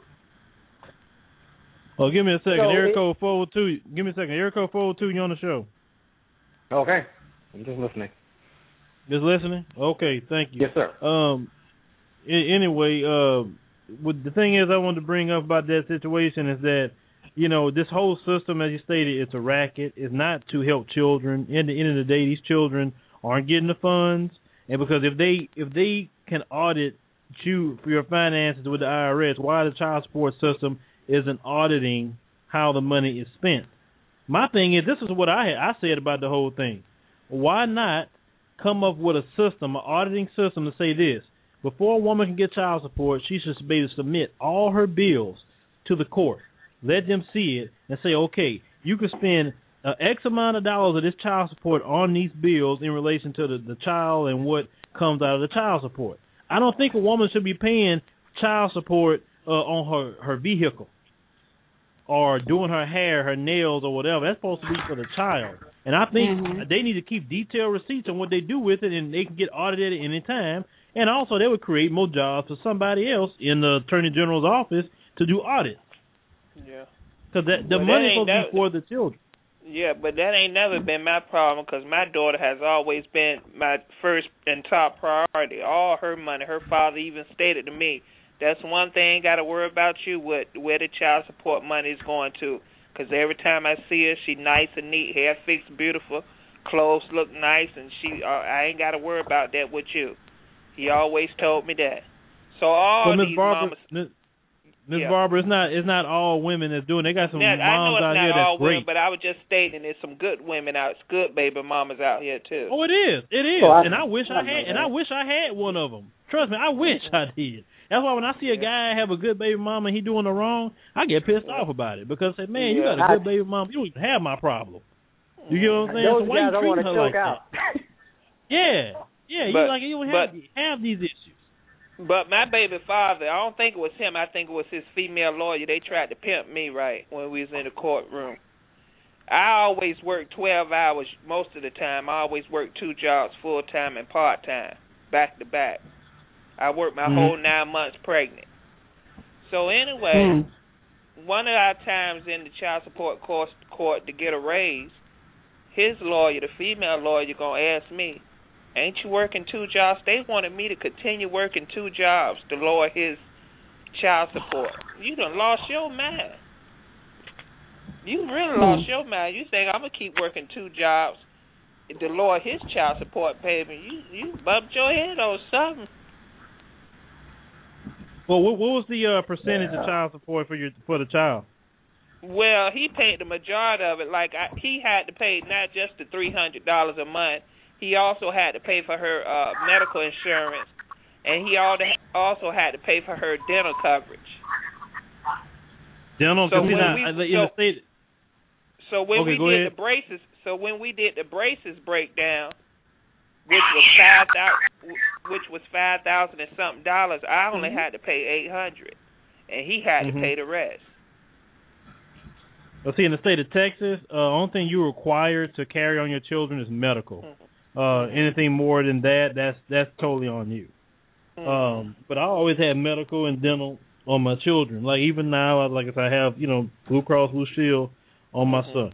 Oh, give me a second. Area code 402. Give me a second. Area code 402, you on the show. Okay. I'm just listening. Just listening? Okay, thank you. Yes, sir. Anyway, the thing is I wanted to bring up about that situation is that, this whole system, as you stated, it's a racket. It's not to help children. At the end of the day, these children aren't getting the funds. And because if they can audit you for your finances with the IRS, why the child support system isn't auditing how the money is spent? My thing is, this is what I said about the whole thing. Why not come up with a system, an auditing system to say this? Before a woman can get child support, she should be able to submit all her bills to the court. Let them see it and say, okay, you can spend X amount of dollars of this child support on these bills in relation to the child and what comes out of the child support. I don't think a woman should be paying child support on her vehicle or doing her hair, her nails, or whatever. That's supposed to be for the child. And I think they need to keep detailed receipts on what they do with it, and they can get audited at any time. And also, they would create more jobs for somebody else in the Attorney General's office to do audits. Yeah. Because the money's supposed to be for the children. Yeah, but that ain't never been my problem because my daughter has always been my first and top priority. All her money, her father even stated to me, that's one thing ain't got to worry about you, where the child support money is going to. Because every time I see her, she nice and neat, hair fixed beautiful, clothes look nice, and I ain't got to worry about that with you. He always told me that. So all these mamas... Ms. Barbara, it's not all women that's doing it. They got some moms out here that's great. Women, but I was just stating there's some good women out, good baby mamas out here too. Oh, it is. I wish I had one of them. Trust me, I wish I did. That's why when I see a guy have a good baby mama and he doing the wrong, I get pissed off about it because I say, man, you got a good baby mama, you don't even have my problem. You get what I'm saying? Those so why guys you treating her like out. that? Yeah, you don't have these issues. But my baby father, I don't think it was him. I think it was his female lawyer. They tried to pimp me, right, when we was in the courtroom. I always worked 12 hours most of the time. I always worked 2 jobs, full-time and part-time, back to back. I worked my whole 9 months pregnant. So anyway, one of our times in the child support court to get a raise, his lawyer, the female lawyer, going to ask me, ain't you working 2 jobs? They wanted me to continue working 2 jobs to lower his child support. You done lost your mind. You really lost your mind. You think I'm going to keep working 2 jobs to lower his child support payment. You bumped your head on something. Well, what was the percentage of child support for the child? Well, he paid the majority of it. Like he had to pay not just the $300 a month. He also had to pay for her medical insurance, and he also had to pay for her dental coverage. Dental. So when we did the braces breakdown, which was $5,000 and something dollars, I only had to pay $800, and he had to pay the rest. Well, see, in the state of Texas, only thing you're required to carry on your children is medical. Anything more than that, that's totally on you. But I always had medical and dental on my children. Like even now, like I said, I have Blue Cross Blue Shield on my son.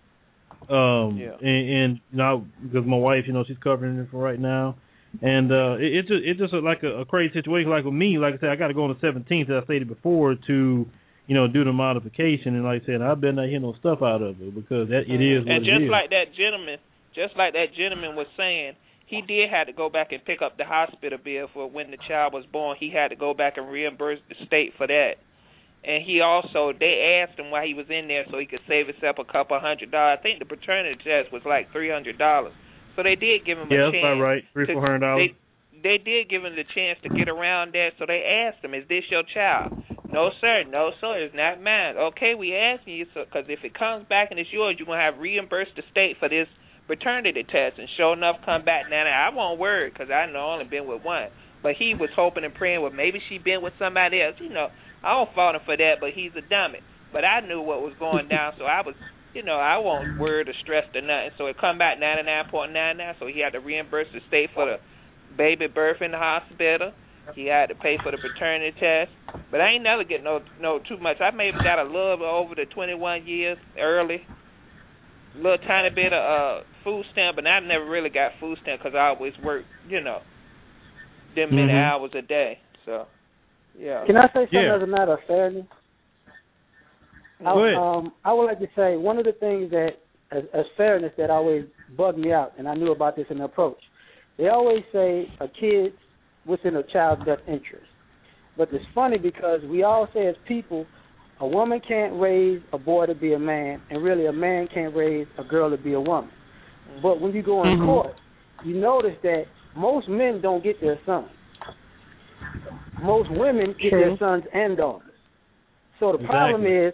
And now because my wife, she's covering it for right now, and it's just like a crazy situation. Like with me, like I said, I got to go on the 17th, as I stated before, to do the modification. And like I said, I better not hear no stuff out of it because it is what it is. And just like that gentleman was saying, he did have to go back and pick up the hospital bill for when the child was born. He had to go back and reimburse the state for that. And they asked him why he was in there so he could save himself a couple $100. I think the paternity test was like $300. So they did give him a chance. Yeah, that's about right, $300-400. They did give him the chance to get around that. So they asked him, "Is this your child?" "No, sir. No, sir. It's not mine." "Okay, we asking you, because if it comes back and it's yours, you're gonna have reimbursed the state for this paternity test." And sure enough, come back now. I won't worry because I know I only been with one. But he was hoping and praying, well, maybe she been with somebody else. I don't fault him for that, but he's a dummy. But I knew what was going down, so I was, I wasn't worried or stressed or nothing. So it come back 99.99, so he had to reimburse the state for the baby birth in the hospital. He had to pay for the paternity test. But I ain't never get no too much. I maybe got a little bit over the 21 years early. A little tiny bit of food stamp, but I never really got food stamp because I always worked, them many hours a day. So, yeah. Can I say something as a matter of fairness? Go ahead. I would like to say one of the things that, as fairness, that always bugged me out, and I knew about this in the approach. They always say a kid within a child's best interest. But it's funny because we all say as people, a woman can't raise a boy to be a man, and really a man can't raise a girl to be a woman. But when you go in court, you notice that most men don't get their sons. Most women get their sons and daughters. So the problem is,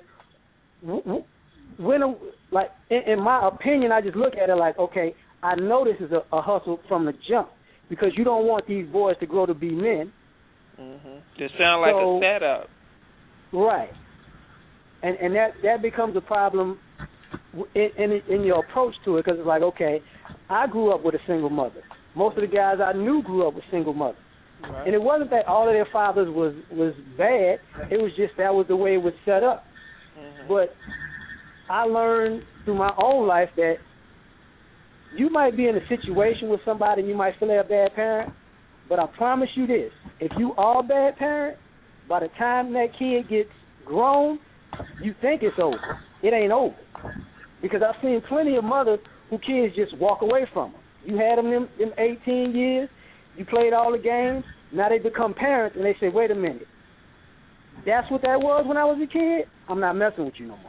in my opinion, I just look at it like, okay, I know this is a hustle from the jump because you don't want these boys to grow to be men. To sound like a setup. Right. And that becomes a problem in your approach to it because it's like, okay, I grew up with a single mother. Most of the guys I knew grew up with single mothers. Right. And it wasn't that all of their fathers was bad. It was just that was the way it was set up. But I learned through my own life that you might be in a situation with somebody and you might feel like a bad parent, but I promise you this, if you are a bad parent, by the time that kid gets grown, you think it's over. It ain't over. Because I've seen plenty of mothers who kids just walk away from them. You had them 18 years, you played all the games, now they become parents and they say, wait a minute, that's what that was when I was a kid, I'm not messing with you no more.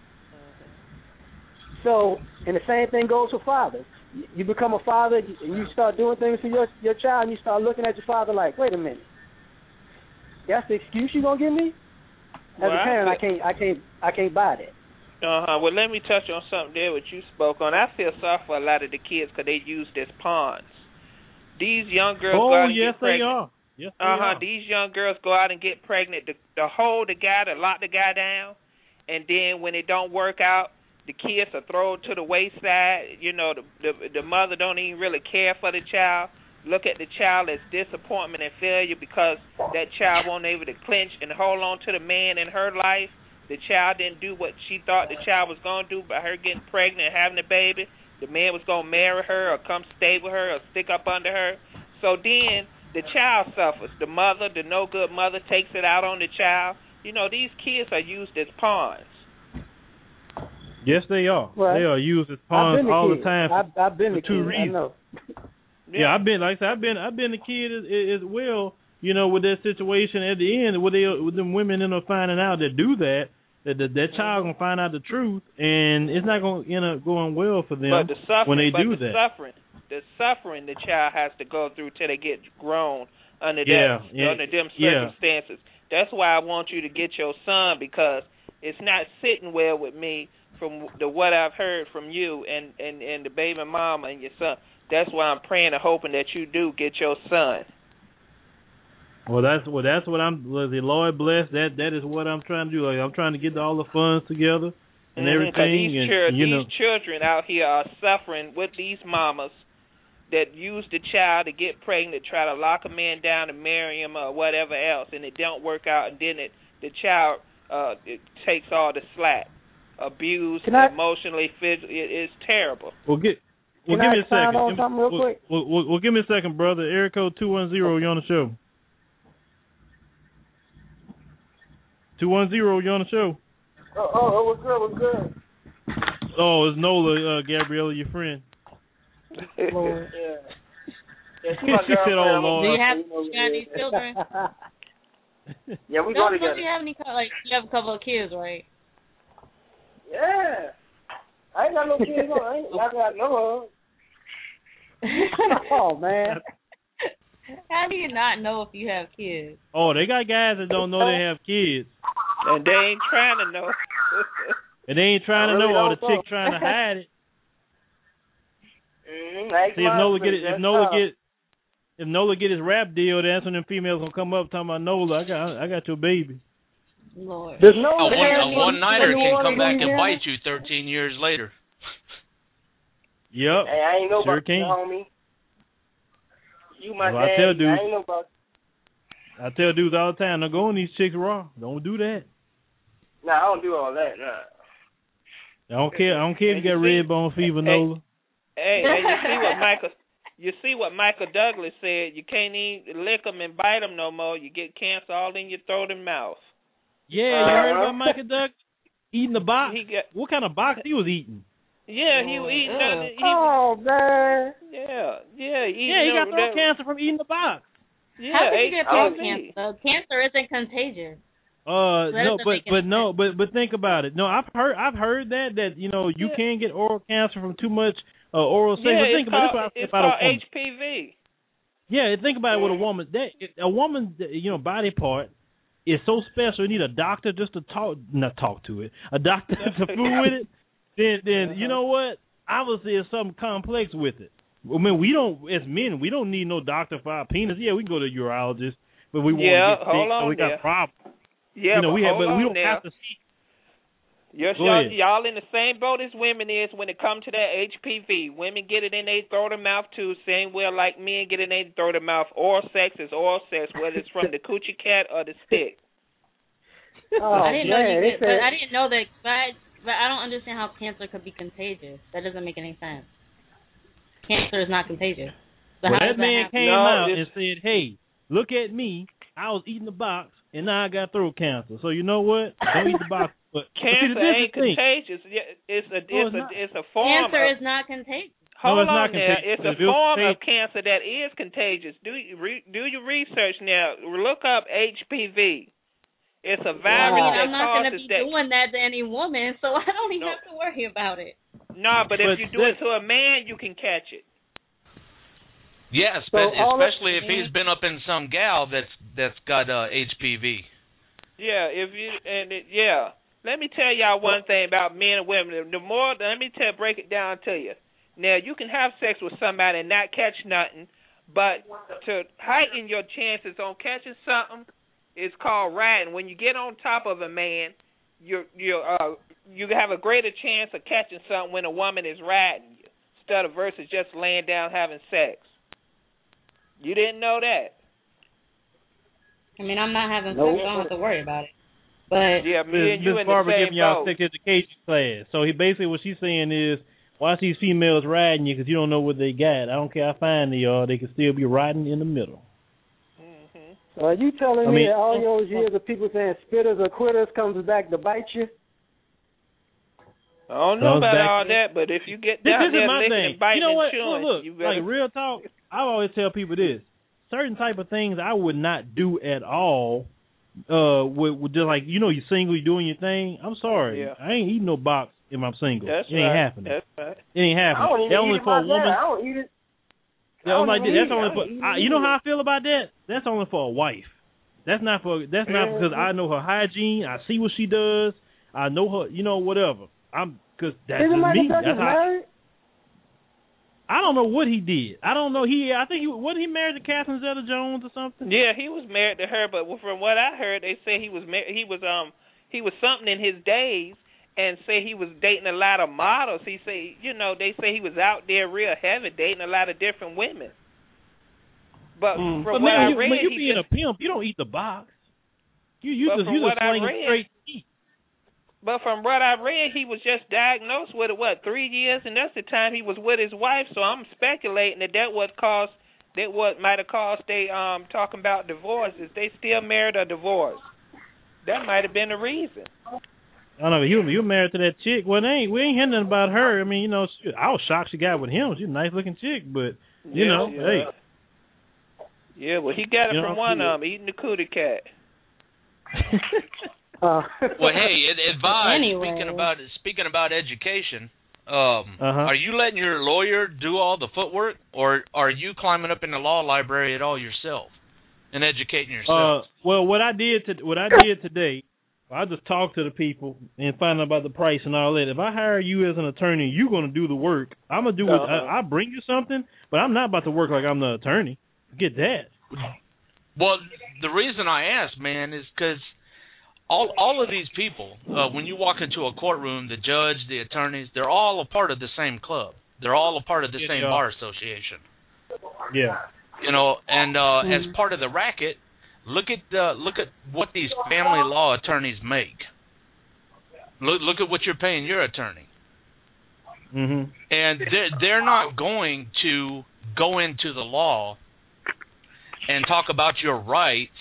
So, and the same thing goes for fathers. You become a father and you start doing things for your child, and you start looking at your father like, wait a minute, that's the excuse you gonna give me? As a parent, I can't buy that. Well, let me touch on something there what you spoke on. I feel sorry for a lot of the kids because they used as pawns. These young girls go out and get pregnant. Yes, they are. These young girls go out and get pregnant to hold the guy, to lock the guy down, and then when it don't work out, the kids are thrown to the wayside. You know, the mother don't even really care for the child. Look at the child as disappointment and failure because that child wasn't able to clinch and hold on to the man in her life. The child didn't do what she thought the child was going to do by her getting pregnant and having a baby. The man was going to marry her or come stay with her or stick up under her. So then the child suffers. The mother, the no-good mother, takes it out on the child. You know, these kids are used as pawns. Yes, they are. Well, they are used as pawns all the time. I've been the kid. Two reasons. I know. Yeah, I've been I've been a kid as well. You know, with that situation at the end, with them women end up finding out that do that child gonna find out the truth, and it's not gonna end up going well for them when they do that. The suffering the child has to go through till they get grown under them circumstances. That's why I want you to get your son, because it's not sitting well with me from what I've heard from you and the baby mama and your son. That's why I'm praying and hoping that you do get your son. Well, that's what I'm. The Lord bless. That is what I'm trying to do. Like, I'm trying to get all the funds together and everything. These children out here are suffering with these mamas that use the child to get pregnant, try to lock a man down and marry him or whatever else, and it don't work out, and then the child it takes all the slack, abused emotionally, physically. It's terrible. Well, give me a second. Well, give me a second, brother. Area code 210. You're on the show. 210. You're on the show. What's good? Oh, it's Nola, Gabriella, your friend. Yeah, she said, "Oh Lord." Do you have any children? Yeah, we go together. Do you have any? You have a couple of kids, right? Yeah. I ain't got no kids. I got no. Oh man. How do you not know if you have kids? Oh, they got guys that don't know they have kids. And they ain't trying to know. And they ain't trying to know, or the chick trying to hide it. See, if Nola get his rap deal, that's when them females gonna come up talking about Nola. I got your baby. Lord. There's a one-nighter can come back and bite you 13 years later. Yep. Hey, I ain't know sure about you, homie. You my dad. I ain't know about. I tell dudes all the time, don't go on these chicks raw. Don't do that. Nah, I don't do all that. Nah. I don't care if you got red bone fever, Nola. Hey, you see what Michael Douglas said? You can't even lick them and bite them no more. You get cancer all in your throat and mouth. Yeah, you heard about Michael Douglas eating the box? What kind of box he was eating? Yeah, he was eating. Man. Yeah, he got throat cancer from eating the box. Yeah, how did you get throat cancer? Cancer isn't contagious. But think about it. No, I've heard that you can get oral cancer from too much oral sex. Yeah, but think about it's called HPV. Yeah, think about it with a woman. A woman's body part is so special. You need a doctor just to talk to it. A doctor to fool with it. Then you know what? Obviously, there's something complex with it. I mean, as men, we don't need no doctor for our penis. Yeah, we can go to a urologist, but we want to get sick, so we got problems. Yeah, we don't have to see. Y'all in the same boat as women is when it comes to that HPV. Women get it in their throat and mouth too, same way like men get it in their throat and mouth. Oral sex is oral sex, whether it's from the coochie cat or the stick. I didn't know that. But I don't understand how cancer could be contagious. That doesn't make any sense. Cancer is not contagious. So that man came out and said, "Hey, look at me. I was eating the box, and now I got throat cancer. So you know what? Don't eat the box." But cancer ain't contagious. It's a form. Cancer is not contagious. Hold on now. It's a form of cancer that is contagious. Do your research now. Look up HPV. It's a virus I'm not going to be doing that to any woman, so I don't even have to worry about it. No, but if you do it to a man, you can catch it. Yeah, especially if he's been up in some gal that's got HPV. Yeah, Let me tell y'all one thing about men and women. Break it down to you. Now, you can have sex with somebody and not catch nothing, but to heighten your chances on catching something, it's called riding. When you get on top of a man, you have a greater chance of catching something when a woman is riding you, instead of versus just laying down having sex. You didn't know that? I mean, I'm not having sex, so I don't have to worry about it. But yeah, me and you in the Barbara same giving y'all boat. sex education class. So he basically what she's saying is, watch these females riding you because you don't know what they got. I don't care how fine they are, they can still be riding in the middle. Are you telling me that all those years of people saying spitters or quitters comes back to bite you? I don't know about all that, but if you get down there licking and biting and chewing, look, you better... like real talk, I always tell people this. Certain type of things I would not do at all. With just like, you're single, you're doing your thing. I'm sorry. Yeah. I ain't eating no box if I'm single. That's it ain't happening. That's right. It ain't happening. I don't even only eat it for a woman. I don't eat it. That's only for. You know how I feel about that? That's only for a wife. That's not because I know her hygiene. I see what she does. I know her. Whatever. Because that's just me. That's how. I don't know what he did. I don't know. I think wasn't he married to Catherine Zeta-Jones or something? Yeah, he was married to her, but from what I heard, they say he was something in his days, and say he was dating a lot of models. They say he was out there real heavy, dating a lot of different women. But from what I read, you being a pimp, you don't eat the box. You just sling straight meat. But from what I read, he was just diagnosed with 3 years, and that's the time he was with his wife. So I'm speculating that what might have caused they talking about divorce. Is they still married or divorced? That might have been the reason. I don't know. You married to that chick. Well, we ain't hearing nothing about her. I mean, I was shocked she got with him. She's a nice looking chick, but hey. Yeah, well, he got it from one of them, eating the cootie cat. Well, hey, advise. Anyway. Speaking about education, are you letting your lawyer do all the footwork, or are you climbing up in the law library at all yourself and educating yourself? Well, what I did today, I just talked to the people and find out about the price and all that. If I hire you as an attorney, you're going to do the work. I'm going to do it. I bring you something, but I'm not about to work like I'm the attorney. Get that. Well, the reason I ask, man, is because all of these people, when you walk into a courtroom, the judge, the attorneys, they're all a part of the same club. They're all a part of the same bar association. Yeah. And as part of the racket, look at what these family law attorneys make. Look at what you're paying your attorney. Mm-hmm. And they're not going to go into the law and talk about your rights.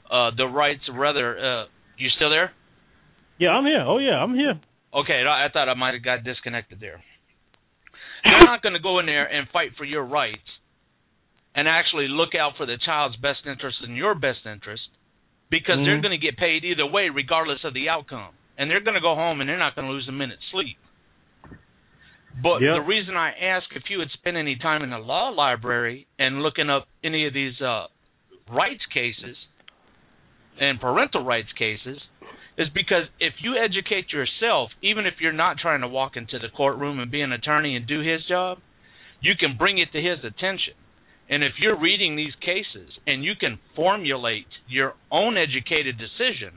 You still there? Yeah, I'm here. Oh, yeah, I'm here. Okay, I thought I might have got disconnected there. They're not going to go in there and fight for your rights and actually look out for the child's best interest and your best interest, because they're going to get paid either way regardless of the outcome. And they're going to go home and they're not going to lose a minute's sleep. But the reason I ask if you had spent any time in the law library and looking up any of these rights cases and parental rights cases is because if you educate yourself, even if you're not trying to walk into the courtroom and be an attorney and do his job, you can bring it to his attention. And if you're reading these cases and you can formulate your own educated decision,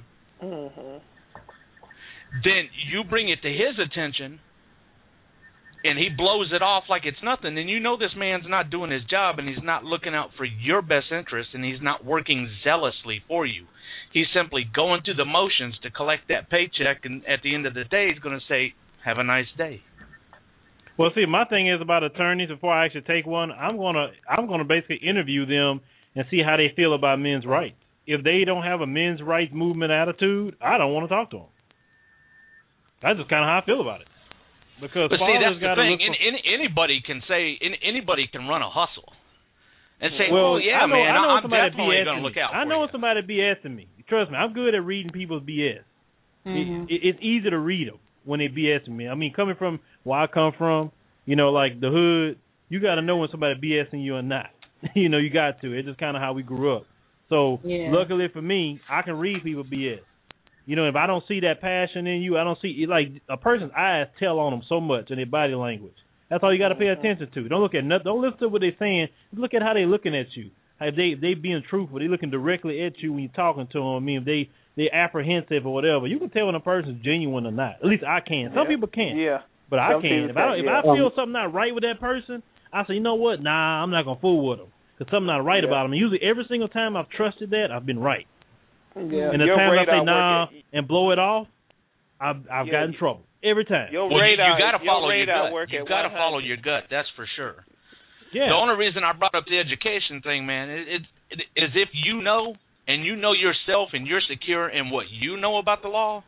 then you bring it to his attention and he blows it off like it's nothing, then you know this man's not doing his job and he's not looking out for your best interest and he's not working zealously for you. He's simply going through the motions to collect that paycheck, and at the end of the day, he's going to say, have a nice day. Well, see, my thing is about attorneys. Before I actually take one, I'm gonna basically interview them and see how they feel about men's rights. If they don't have a men's rights movement attitude, I don't want to talk to them. That's just kind of how I feel about it. Because but see, that's the thing. Anybody can run a hustle. and say, well, yeah, I know, man, I'm definitely going to look out for you. I know when somebody BSing me. Trust me, I'm good at reading people's BS. It's easy to read them when they BSing me. I mean, coming from where I come from, like the hood, you got to know when somebody BSing you or not. You got to. It's just kind of how we grew up. So luckily for me, I can read people BS. If I don't see that passion in you, I don't see like a person's eyes tell on them so much in their body language. That's all you got to pay attention to. Don't look at nothing. Don't listen to what they're saying. Look at how they're looking at you. How they being truthful. They looking directly at you when you're talking to them. I mean, if they're apprehensive or whatever. You can tell when a person's genuine or not. At least I can. Some people can't. Yeah. But I can. If I feel something not right with that person, I say, you know what? Nah, I'm not gonna fool with them because something not right about them. And usually, every single time I've trusted that, I've been right. Yeah. And the times I say nah and blow it off, I've gotten in trouble every time. You got to follow your gut. You got to follow your gut. That's for sure. Yeah. The only reason I brought up the education thing, man, it is if you know and you know yourself and you're secure in what you know about the law,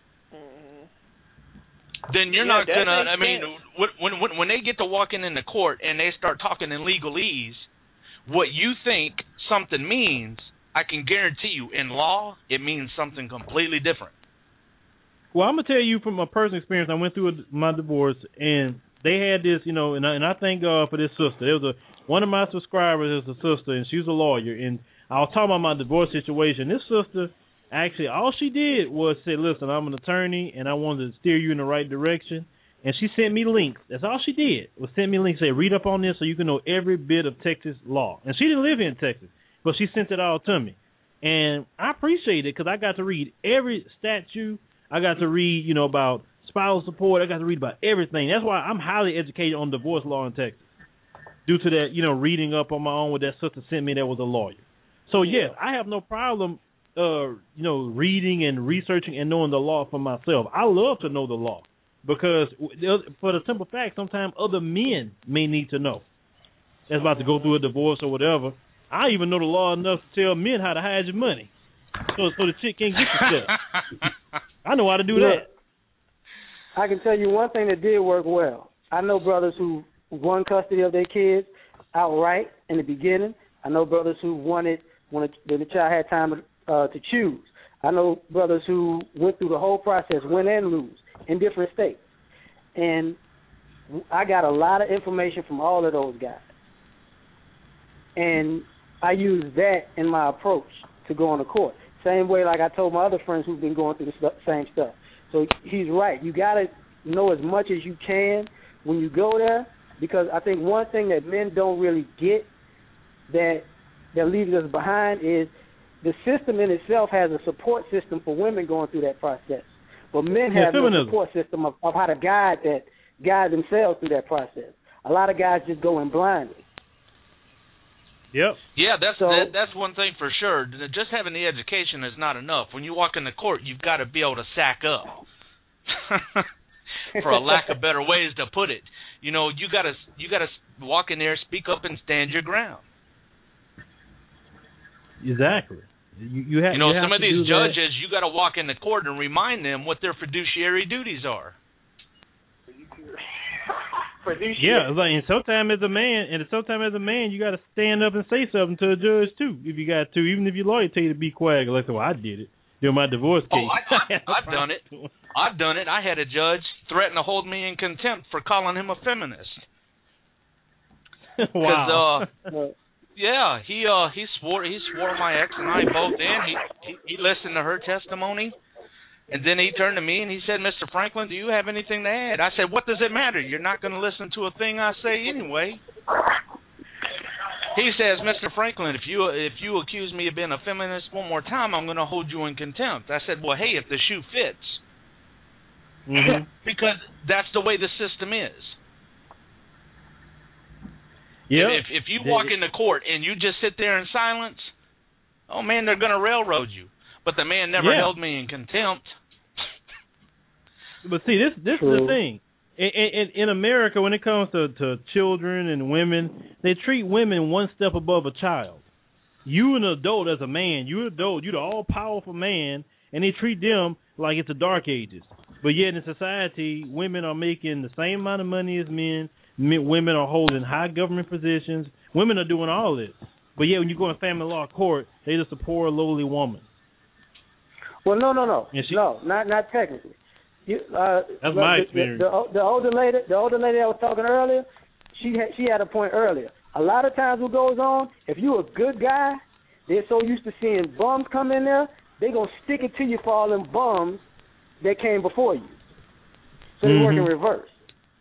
then you're not gonna. I mean, when they get to walking in the court and they start talking in legalese, what you think something means, I can guarantee you, in law, it means something completely different. Well, I'm gonna tell you from a personal experience. I went through my divorce, and they had this, and I thank God for this sister. There was one of my subscribers is a sister, and she was a lawyer, and I was talking about my divorce situation. This sister, actually, all she did was say, listen, I'm an attorney, and I wanted to steer you in the right direction. And she sent me links. That's all she did, was send me links, say, read up on this so you can know every bit of Texas law. And she didn't live here in Texas, but she sent it all to me. And I appreciate it because I got to read every statute. I got to read, about spousal support. I got to read about everything. That's why I'm highly educated on divorce law in Texas, due to that, reading up on my own what that sister sent me that was a lawyer. So, yes, I have no problem reading and researching and knowing the law for myself. I love to know the law because for the simple fact, sometimes other men may need to know. That's about to go through a divorce or whatever. I even know the law enough to tell men how to hide your money so the chick can't get your stuff. I know how to do that. I can tell you one thing that did work well. I know brothers who won custody of their kids outright in the beginning. I know brothers who won it when the child had time to choose. I know brothers who went through the whole process, win and lose, in different states. And I got a lot of information from all of those guys. And I use that in my approach to going to court. Same way like I told my other friends who've been going through the same stuff. So he's right. You got to know as much as you can when you go there, because I think one thing that men don't really get that leaves us behind is the system in itself has a support system for women going through that process. But men have no support system of how to guide themselves through that process. A lot of guys just go in blindly. Yep. Yeah, that's one thing for sure. Just having the education is not enough. When you walk in the court, you've got to be able to sack up. For a lack of better ways to put it. You gotta walk in there, speak up, and stand your ground. Exactly. You have some of these judges, you got to walk in the court and remind them what their fiduciary duties are. Yeah, and sometimes as a man, you got to stand up and say something to a judge too, if you got to. Even if your lawyer tell you to be quiet, like, well, I did it during my divorce case. I've done it. I've done it. I had a judge threaten to hold me in contempt for calling him a feminist. Wow. Yeah, he swore my ex and I both in. He listened to her testimony, and then he turned to me and he said, "Mr. Franklin, do you have anything to add?" I said, "What does it matter? You're not going to listen to a thing I say anyway." He says, "Mr. Franklin, if you accuse me of being a feminist one more time, I'm going to hold you in contempt." I said, "Well, hey, if the shoe fits." Mm-hmm. Because that's the way the system is. Yeah. If you walk into court and you just sit there in silence, oh man, they're going to railroad you. But the man never held me in contempt. But see, this is the thing. In America, when it comes to children and women, they treat women one step above a child. You an adult as a man. You're an adult. You're the all-powerful man, and they treat them like it's the Dark Ages. But yet in society, women are making the same amount of money as men. Women are holding high government positions. Women are doing all this. But yeah, when you go in family law court, they just a poor, lowly woman. Well, no, not technically. That's my experience. The older lady I was talking earlier, she had a point earlier. A lot of times what goes on, if you're a good guy, they're so used to seeing bums come in there, they're going to stick it to you for all them bums that came before you. So they work in reverse.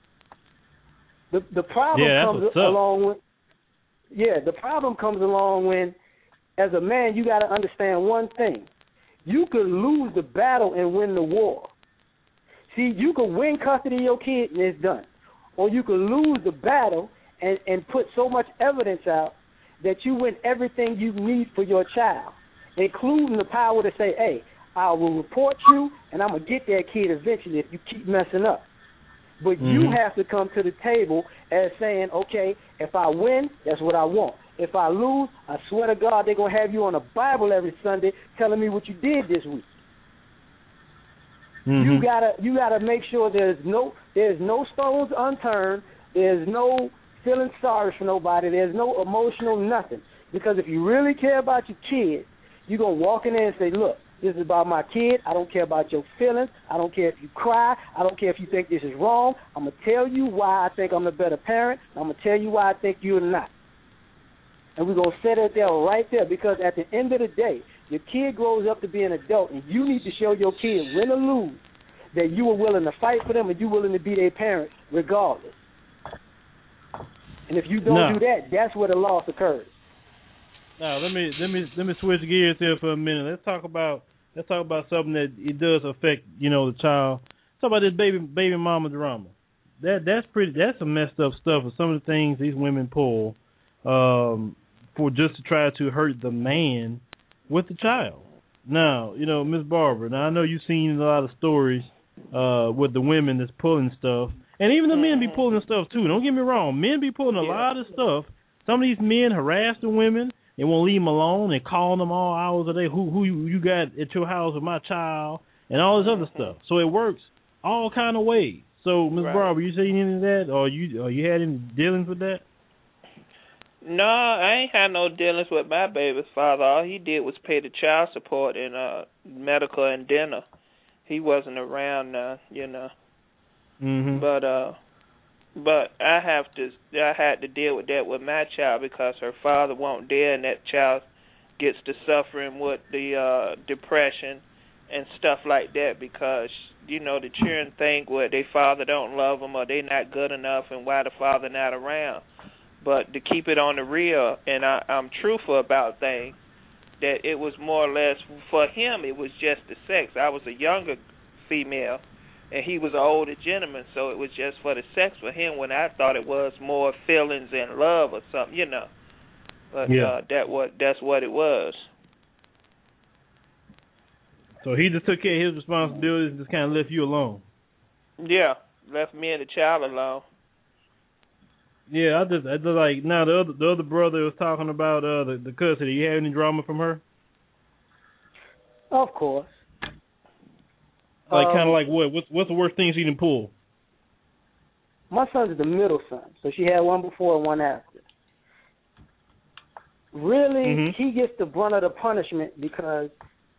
The problem comes along with the problem comes along when, as a man, you got to understand one thing. You could lose the battle and win the war. See, you could win custody of your kid and it's done. Or you could lose the battle and put so much evidence out that you win everything you need for your child, including the power to say, hey, I will report you and I'm going to get that kid eventually if you keep messing up. But you have to come to the table as saying, okay, if I win, that's what I want. If I lose, I swear to God, they're going to have you on a Bible every Sunday telling me what you did this week. You gotta make sure there's no stones unturned. There's no feeling sorry for nobody. There's no emotional nothing. Because if you really care about your kid, you're going to walk in there and say, look, this is about my kid. I don't care about your feelings. I don't care if you cry. I don't care if you think this is wrong. I'm going to tell you why I think I'm the better parent. I'm going to tell you why I think you're not. And we're going to set it there right there, because at the end of the day, your kid grows up to be an adult, and you need to show your kid, win or lose, that you are willing to fight for them and you're willing to be their parent regardless. And if you don't do that, that's where the loss occurs. Now let me switch gears here for a minute. Let's talk about something that it does affect, the child. Let's talk about this baby mama drama. That's some messed up stuff for some of the things these women pull for just to try to hurt the man with the child. Now, Miss Barbara, now I know you've seen a lot of stories with the women that's pulling stuff. And even the men be pulling stuff too. Don't get me wrong. Men be pulling a lot of stuff. Some of these men harass the women. They won't leave them alone and call them all hours a day. Who you got at your house with my child and all this other stuff. So it works all kind of ways. So, Ms. Barbara, you seen any of that, or you had any dealings with that? No, I ain't had no dealings with my baby's father. All he did was pay the child support and medical and dinner. He wasn't around, But I had to deal with that with my child because her father won't there, and that child gets to suffering with the depression and stuff like that because, the children think their father don't love them or they not good enough and why the father not around. But to keep it on the real, and I'm truthful about things, that it was more or less, for him, it was just the sex. I was a younger female, and he was an older gentleman, so it was just for the sex for him when I thought it was more feelings and love or something, But that's what it was. So he just took care of his responsibilities and just kind of left you alone. Yeah, left me and the child alone. Yeah, I just like now the other brother was talking about the custody. You have any drama from her? Of course. Like kind of like what? What's the worst thing she can pull? My son's the middle son, so she had one before and one after. Really, he gets the brunt of the punishment because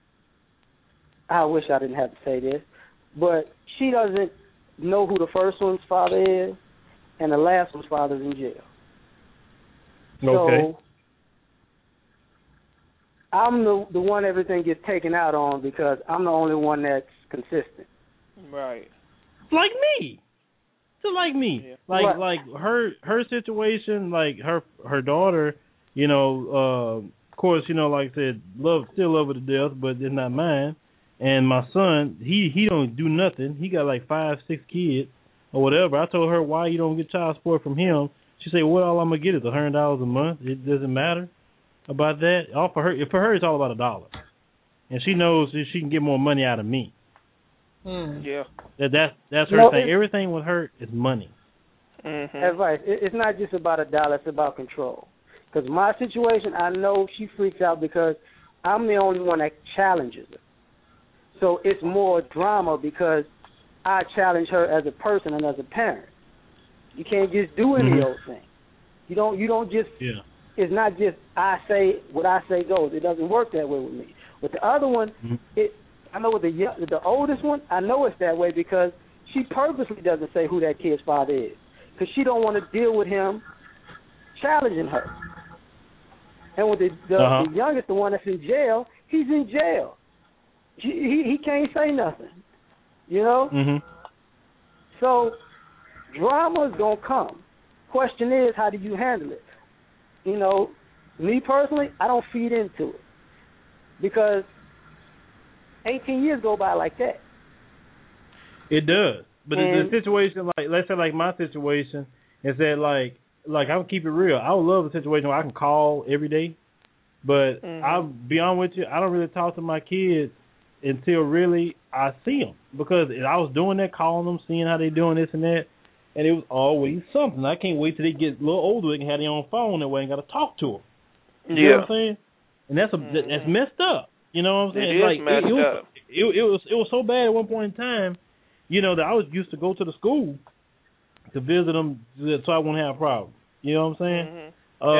I wish I didn't have to say this, but she doesn't know who the first one's father is, and the last one's father's in jail. Okay. So I'm the one everything gets taken out on because I'm the only one that's consistent. Right. Like me. So like me. Yeah. Like her situation, like her daughter, of course, like I said, still love her to death, but it's not mine. And my son, he don't do nothing. He got like 5, 6 kids or whatever. I told her, why you don't get child support from him? She said, well, all I'm gonna get is $100 a month. It doesn't matter about that. All for her, it's all about $1, and she knows that she can get more money out of me. Yeah, that's her thing. Everything with her is money. Advice. It's not just about $1. It's about control. Because my situation, I know she freaks out because I'm the only one that challenges her. So it's more drama because I challenge her as a person and as a parent. You can't just do any old thing. You don't just it's not just I say what I say goes. It doesn't work that way with me. With the other one, I know with the oldest one, I know it's that way because she purposely doesn't say who that kid's father is because she don't want to deal with him challenging her. And with the youngest, the one that's in jail, he's in jail. He can't say nothing, you know? Mm-hmm. So drama's going to come. Question is, how do you handle it? You know, me personally, I don't feed into it because 18 years go by like that. It does. But the situation, like, let's say like my situation, is that like I'll keep it real. I would love a situation where I can call every day, but I'll be honest with you, I don't really talk to my kids until really I see them because I was doing that, calling them, seeing how they doing this and that, and it was always something. I can't wait till they get a little older and have their own phone that way and got to talk to them. You know what I'm saying? And that's messed up. You know what I'm saying? It is messed up. It was so bad at one point in time, you know, that I was used to go to the school to visit them so I wouldn't have a problem. You know what I'm saying?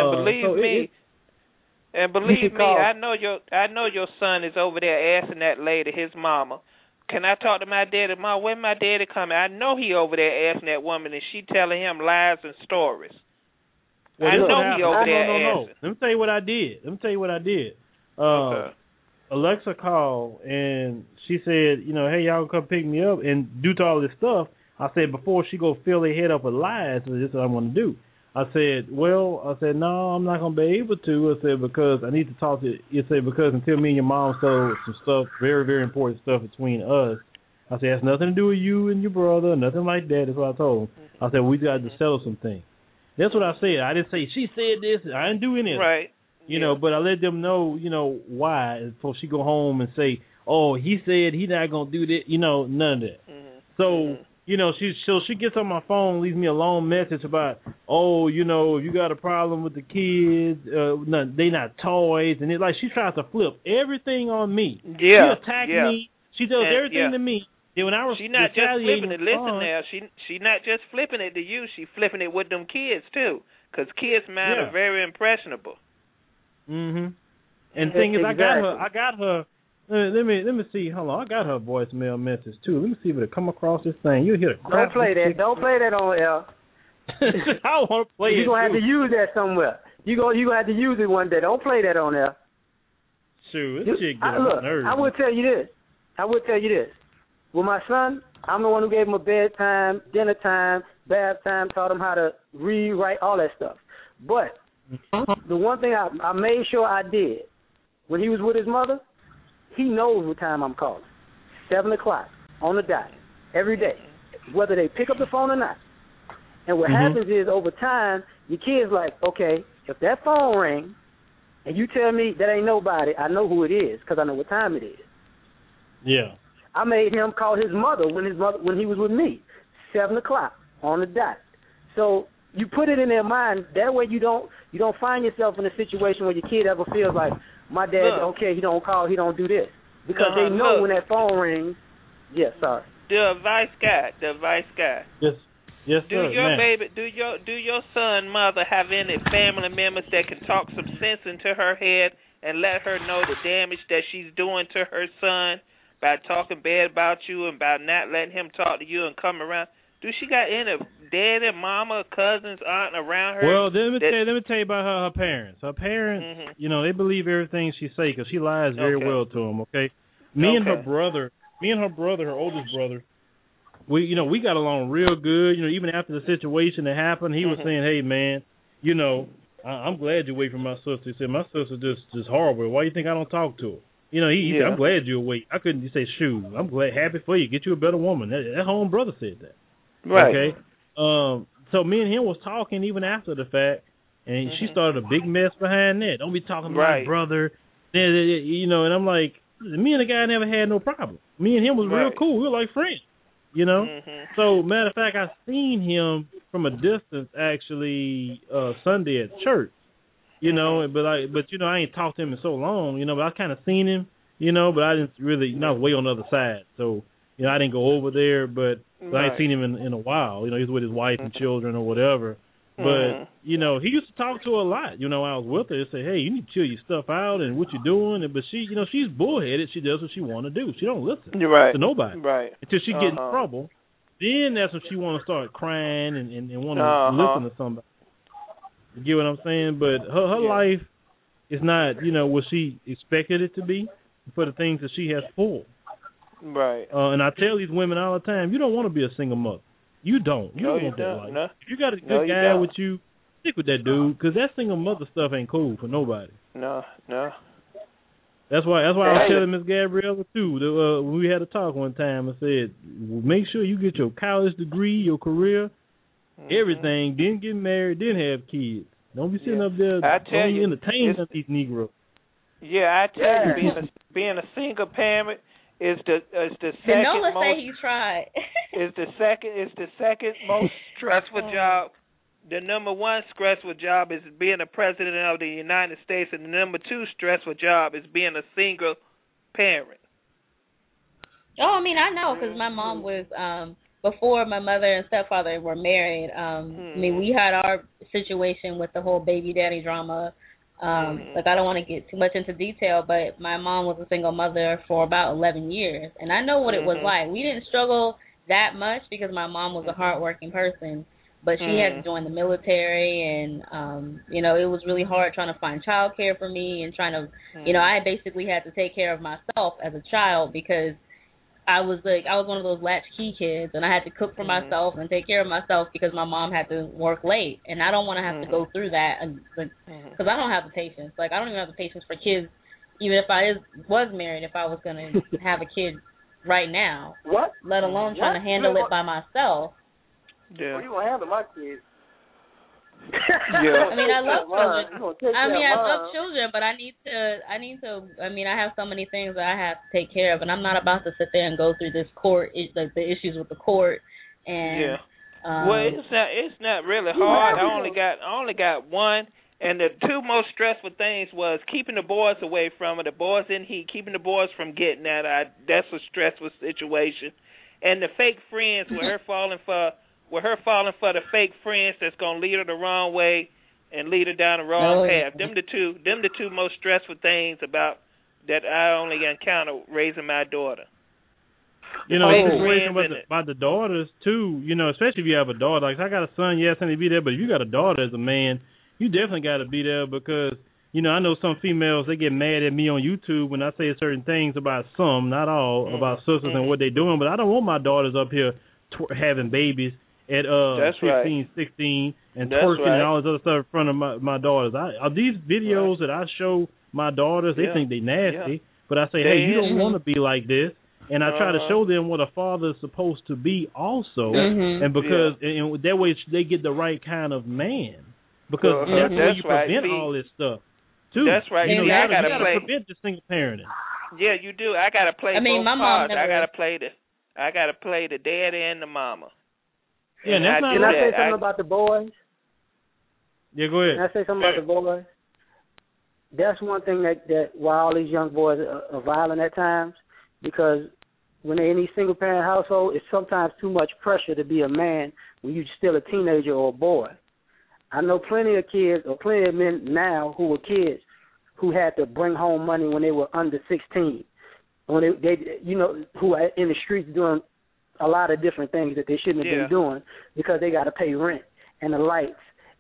And believe me, I know your son is over there asking that lady, his mama, can I talk to my daddy? Mom, when my daddy coming? I know he over there asking that woman, and she telling him lies and stories. Well, I know he over there asking. Let me tell you what I did. Okay. Alexa called, and she said, you know, hey, y'all come pick me up. And due to all this stuff, I said, before she go fill her head up with lies, this is what I want to do. I said, no, I'm not going to be able to. I said, because I need to talk to you. I said, because until me and your mom settled some stuff, very, very important stuff between us, I said, it has nothing to do with you and your brother, nothing like that. That's what I told him. I said, we got to settle some things. That's what I said. I didn't say, she said this. I didn't do any of it. Right. You know, but I let them know, you know, why, before she go home and say, oh, he said he's not going to do that. You know, none of that. So, you know, she gets on my phone, leaves me a long message about, oh, you know, if you got a problem with the kids, they not toys, and like she tries to flip everything on me. Yeah, she attacks me. She does everything to me. Then when I was she's not just flipping it. Listen now, she not just flipping it to you. She flipping it with them kids too, because kids' mind are very impressionable. And thing is, I got her. Let me see. Hold on, I got her voicemail message too. Let me see if it come across this thing. You'll hear it. Don't play that on air. I want to play it. You're gonna have to use that somewhere. You gonna have to use it one day. Don't play that on air. Sure, this shit gets on my nerves. I will tell you this. With my son, I'm the one who gave him a bedtime, dinner time, bath time, taught him how to read, write, all that stuff. But the one thing I made sure I did, when he was with his mother, he knows what time I'm calling. 7 o'clock on the dot, every day, whether they pick up the phone or not. And what happens is, over time, your kid's like, okay, if that phone rings and you tell me that ain't nobody, I know who it is because I know what time it is. Yeah. I made him call his mother when he was with me, 7 o'clock on the dot. So you put it in their mind. That way you don't find yourself in a situation where your kid ever feels like, my dad don't care, he don't call, he don't do this. Because they know when that phone rings. Yes, sorry. The advice guy. Yes, do your son, mother, have any family members that can talk some sense into her head and let her know the damage that she's doing to her son by talking bad about you and by not letting him talk to you and come around? Do she got any daddy, mama, cousins, aunt around her? Well, let me tell you about her parents. Her parents, you know, they believe everything she say because she lies very well to them. Okay, me and her brother, her oldest brother, we got along real good. You know, even after the situation that happened, he was saying, "Hey, man, you know, I'm glad you're away from my sister." He said, "My sister's just horrible. Why do you think I don't talk to her?" You know, he said, "I'm glad you're away." I couldn't just say, "Shoot, I'm glad, happy for you. Get you a better woman." That her own brother said that. Right. Okay. So me and him was talking even after the fact, and she started a big mess behind that. Don't be talking to my brother. You know, and I'm like, me and the guy never had no problem. Me and him was real cool. We were like friends. You know? So, matter of fact, I seen him from a distance, actually, Sunday at church. You know, but you know, I ain't talked to him in so long, you know, but I kind of seen him, you know, but I didn't really, I was way on the other side. So, you know, I didn't go over there, but I ain't seen him in a while. You know, he's with his wife and children or whatever. But, you know, he used to talk to her a lot. You know, I was with her and say, hey, you need to chill your stuff out and what you're doing. But she, you know, she's bullheaded. She does what she want to do. She don't listen to nobody. Right. Until she get in trouble. Then that's when she want to start crying and want to listen to somebody. You get what I'm saying? But her life is not, you know, what she expected it to be for the things that she has pulled. Right. And I tell these women all the time, you don't want to be a single mother. You don't. You don't want that life. No. If you got a good guy with you, stick with that dude, because that single mother stuff ain't cool for nobody. No. That's why I was telling Miss Gabriella too. When we had a talk one time, I said, well, make sure you get your college degree, your career, everything. Then get married, then have kids. Don't be sitting up there entertaining these Negroes. Yeah, I tell you, being a single parent is the second Nola most. Say he tried. is the second most stressful job. The number one stressful job is being a president of the United States, and the number two stressful job is being a single parent. Oh, I mean, I know, because my mom was before my mother and stepfather were married. I mean, we had our situation with the whole baby daddy drama. Like, I don't want to get too much into detail, but my mom was a single mother for about 11 years, and I know what it was like. We didn't struggle that much because my mom was a hardworking person, but she had to join the military, and, you know, it was really hard trying to find child care for me and trying to, you know, I basically had to take care of myself as a child because I was one of those latchkey kids, and I had to cook for myself and take care of myself because my mom had to work late, and I don't want to have to go through that because I don't have the patience. Like, I don't even have the patience for kids, even if I was married, if I was going to have a kid right now. What? Let alone trying to handle it by myself. Yeah. Well, you gonna handle my kids? I mean, I love children. I love children, but I need to. I mean, I have so many things that I have to take care of, and I'm not about to sit there and go through this court, like the issues with the court. And well, it's not really hard. I only got one, and the two most stressful things was keeping the boys away from it. The boys in heat, keeping the boys from getting at her. That's a stressful situation, and the fake friends with her falling for. With her falling for the fake friends that's gonna lead her the wrong way and lead her down the wrong path. Them the two most stressful things about that I only encounter raising my daughter. You know, the situation about the daughters too. You know, especially if you have a daughter. Like, I got a son, yes, I need to be there. But if you got a daughter as a man, you definitely got to be there because you know I know some females they get mad at me on YouTube when I say certain things about some, not all, about sisters and what they're doing. But I don't want my daughters up here having babies at 15, 16, and twerking and all this other stuff in front of my daughters. These videos that I show my daughters, they think they nasty, but I say, hey, you don't want to be like this. And I try to show them what a father is supposed to be also, and because and that way they get the right kind of man. Because that's where you prevent all this stuff, too. That's right. You know, I gotta prevent the single parenting. Yeah, you do. I got to play both parts. I got to play the daddy and the mama. Yeah, and that's Can I say something about the boys? Yeah, go ahead. Can I say something about the boys? That's one thing that why all these young boys are violent at times, because when they're in these single-parent households, it's sometimes too much pressure to be a man when you're still a teenager or a boy. I know plenty of kids or plenty of men now who were kids who had to bring home money when they were under 16, when they you know, who are in the streets doing a lot of different things that they shouldn't have been doing because they got to pay rent and the lights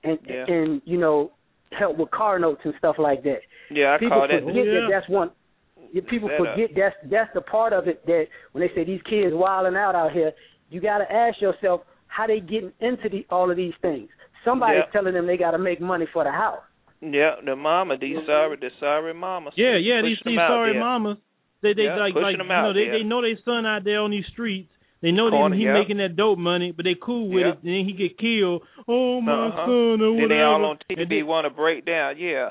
and you know, help with car notes and stuff like that. Yeah, I people call that. Forget that that's one. People forget that's the part of it that when they say these kids wilding out here, you got to ask yourself how they getting into all of these things. Somebody's telling them they got to make money for the house. Yeah, the mama, these sorry mamas. Yeah, these sorry mamas. They like you know, they know their son out there on these streets. They know that he's making that dope money, but they cool with it, and then he get killed. Oh, my son, or whatever. Then they all on TV want to break down, Yeah,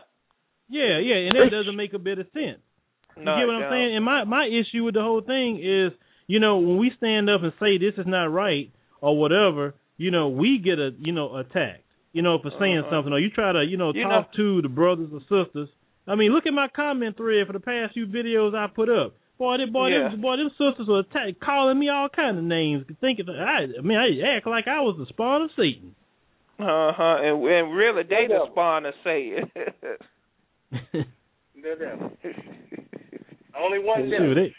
and that doesn't make a bit of sense. You get what I'm saying? And my issue with the whole thing is, you know, when we stand up and say this is not right or whatever, you know, we get attacked, you know, for saying something. Or you try to, talk to the brothers or sisters. I mean, look at my comment thread for the past few videos I put up. Them sisters were calling me all kind of names. I act like I was the spawn of Satan. And really, they the spawn to say it. The devil. Only one devil.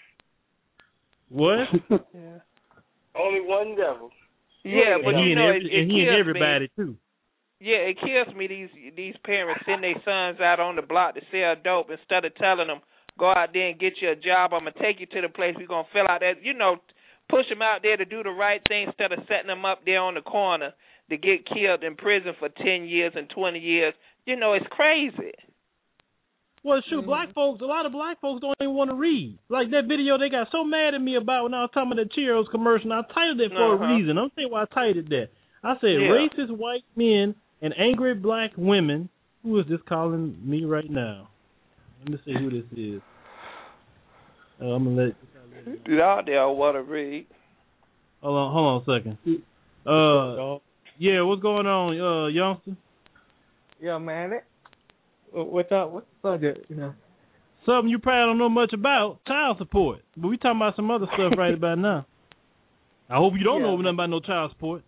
What? Yeah. Only one devil. Yeah, but and you know, it he and everybody me. too. Yeah, it kills me. These parents send their sons out on the block to sell dope instead of telling them, go out there and get you a job. I'm gonna take you to the place we're gonna fill out that. Push them out there to do the right thing instead of setting them up there on the corner to get killed in prison for 10 years and 20 years. It's crazy. Well, shoot, a lot of black folks don't even want to read. Like that video they got so mad at me about when I was talking about the Cheerios commercial, and I titled it for a reason. I'm saying why I titled that. I said, racist white men and angry black women. Who is this calling me right now? Let me see who this is. I'm going to let... Y'all there want to read. Hold on a second. Yeah, what's going on, youngster? Yeah, man. What's up? What's the subject? Something you probably don't know much about, child support. But we talking about some other stuff right about now. I hope you don't know nothing about no child support.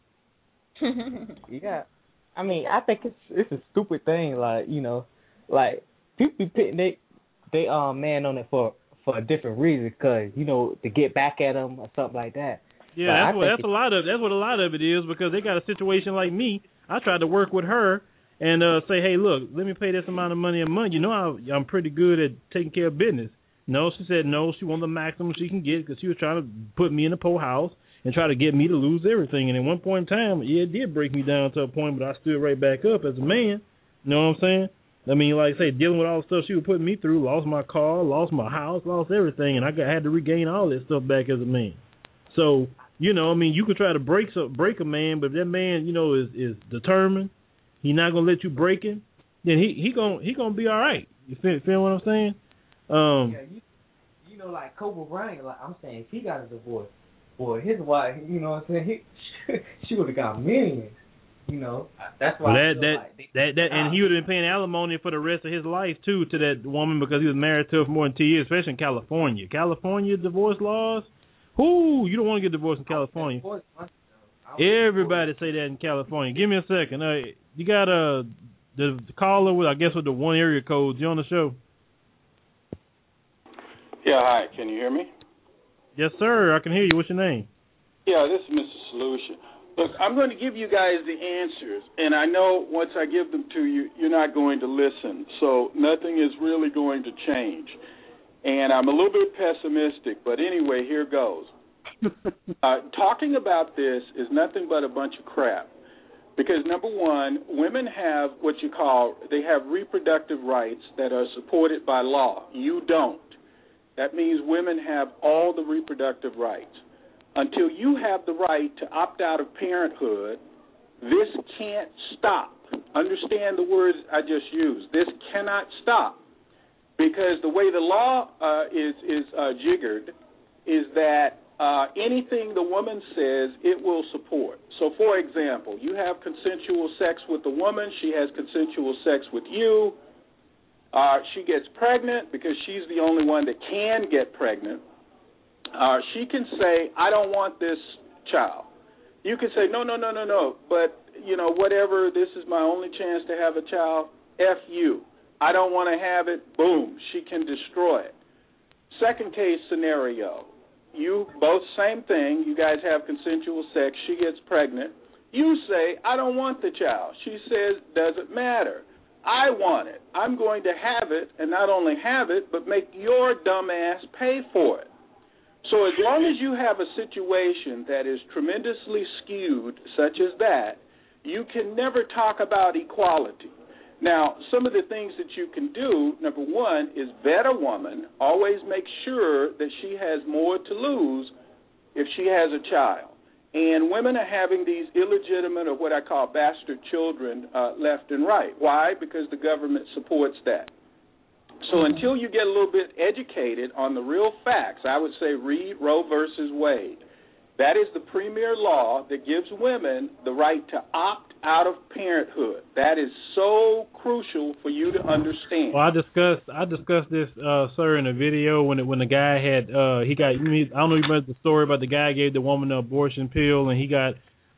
Yeah. I mean, I think it's a stupid thing. Like, people be putting they man on it for a different reason, because to get back at them or something like that. Yeah, that's what a lot of it is, because they got a situation like me. I tried to work with her and say, hey, look, let me pay this amount of money a month. I'm pretty good at taking care of business. No, she said no. She wanted the maximum she can get, because she was trying to put me in the poorhouse and try to get me to lose everything. And at one point in time, it did break me down to a point, but I stood right back up as a man. You know what I'm saying? I mean, like I say, dealing with all the stuff she was putting me through, lost my car, lost my house, lost everything, and I had to regain all that stuff back as a man. So, you could try to break a man, but if that man, is determined, he's not gonna let you break him, then he gonna be all right. You feel what I'm saying? Like Kobe Bryant, like I'm saying, if he got a divorce, boy, his wife, what I'm saying, she would have got millions. That's why. And he would have been paying alimony for the rest of his life too to that woman, because he was married to her for more than 2 years, especially in California. California divorce laws. You don't want to get divorced in California. Everybody say that in California. Give me a second. You got the caller with the one area code. You on the show? Yeah, hi. Can you hear me? Yes, sir. I can hear you. What's your name? Yeah, this is Mr. Solution. Look, I'm going to give you guys the answers, and I know once I give them to you, you're not going to listen, so nothing is really going to change. And I'm a little bit pessimistic, but anyway, here goes. Talking about this is nothing but a bunch of crap, because, number one, women have they have reproductive rights that are supported by law. You don't. That means women have all the reproductive rights. Until you have the right to opt out of parenthood, this can't stop. Understand the words I just used. This cannot stop, because the way the law is jiggered is that anything the woman says, it will support. So, for example, you have consensual sex with the woman. She has consensual sex with you. She gets pregnant because she's the only one that can get pregnant. She can say, I don't want this child. You can say, no, but, whatever, this is my only chance to have a child, F you. I don't want to have it, boom, she can destroy it. Second case scenario, you both, same thing, you guys have consensual sex, she gets pregnant. You say, I don't want the child. She says, doesn't matter. I want it. I'm going to have it, and not only have it, but make your dumb ass pay for it. So as long as you have a situation that is tremendously skewed, such as that, you can never talk about equality. Now, some of the things that you can do, number one, is vet a woman. Always make sure that she has more to lose if she has a child. And women are having these illegitimate, or what I call bastard children, left and right. Why? Because the government supports that. So until you get a little bit educated on the real facts, I would say read Roe versus Wade. That is the premier law that gives women the right to opt out of parenthood. That is so crucial for you to understand. Well, I discussed this, sir, in a video when the guy had I don't know if you remember the story about the guy gave the woman an abortion pill and he got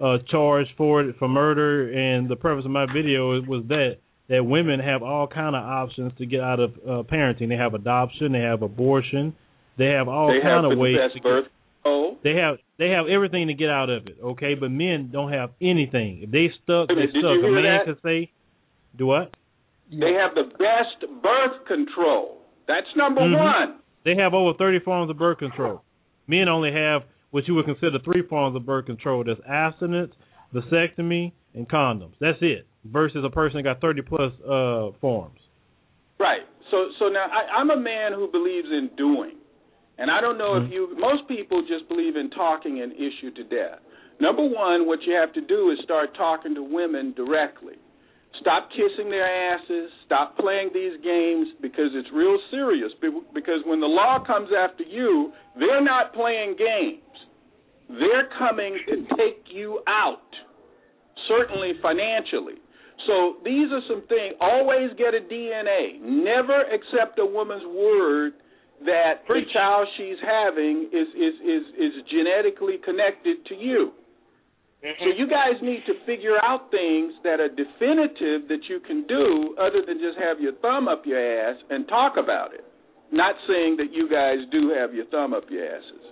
charged for murder. And the purpose of my video was that women have all kind of options to get out of parenting. They have adoption, they have abortion, they have all kind of ways. They have everything to get out of it. Okay, but men don't have anything. If they stuck, they're stuck. A man could say, "Do what?" They have the best birth control. That's number one. They have over 30 forms of birth control. Men only have what you would consider 3 forms of birth control. That's abstinence, vasectomy, and condoms. That's it. Versus a person that got 30 plus forms. Right. So now I'm a man who believes in doing. And I don't know if most people just believe in talking an issue to death. Number one, what you have to do is start talking to women directly. Stop kissing their asses. Stop playing these games because it's real serious. Because when the law comes after you, they're not playing games. They're coming to take you out, certainly financially. So these are some things. Always get a DNA. Never accept a woman's word that the child she's having is genetically connected to you. So you guys need to figure out things that are definitive that you can do other than just have your thumb up your ass and talk about it. Not saying that you guys do have your thumb up your asses.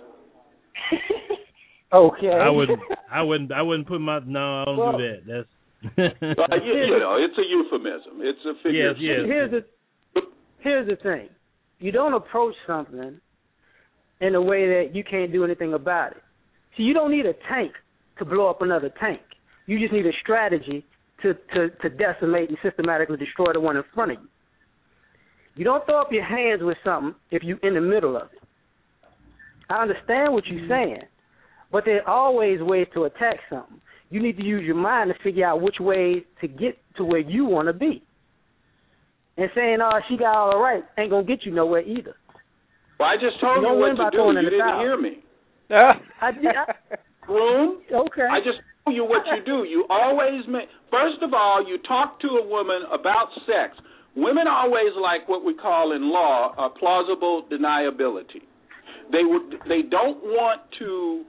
Okay. I wouldn't put my I don't do that. That's it's a euphemism. It's a figure. Yes. Here's the thing. You don't approach something in a way that you can't do anything about it. See, you don't need a tank to blow up another tank. You just need a strategy to decimate and systematically destroy the one in front of you. You don't throw up your hands with something if you're in the middle of it. I understand what you're saying, but there are always ways to attack something. You need to use your mind to figure out which way to get to where you want to be. And saying, she got all right ain't going to get you nowhere either. Well, I just told you what to do. You didn't hear me. Groom, okay. I just told you what you do. You always first of all, you talk to a woman about sex. Women always like what we call in law plausible deniability. They don't want to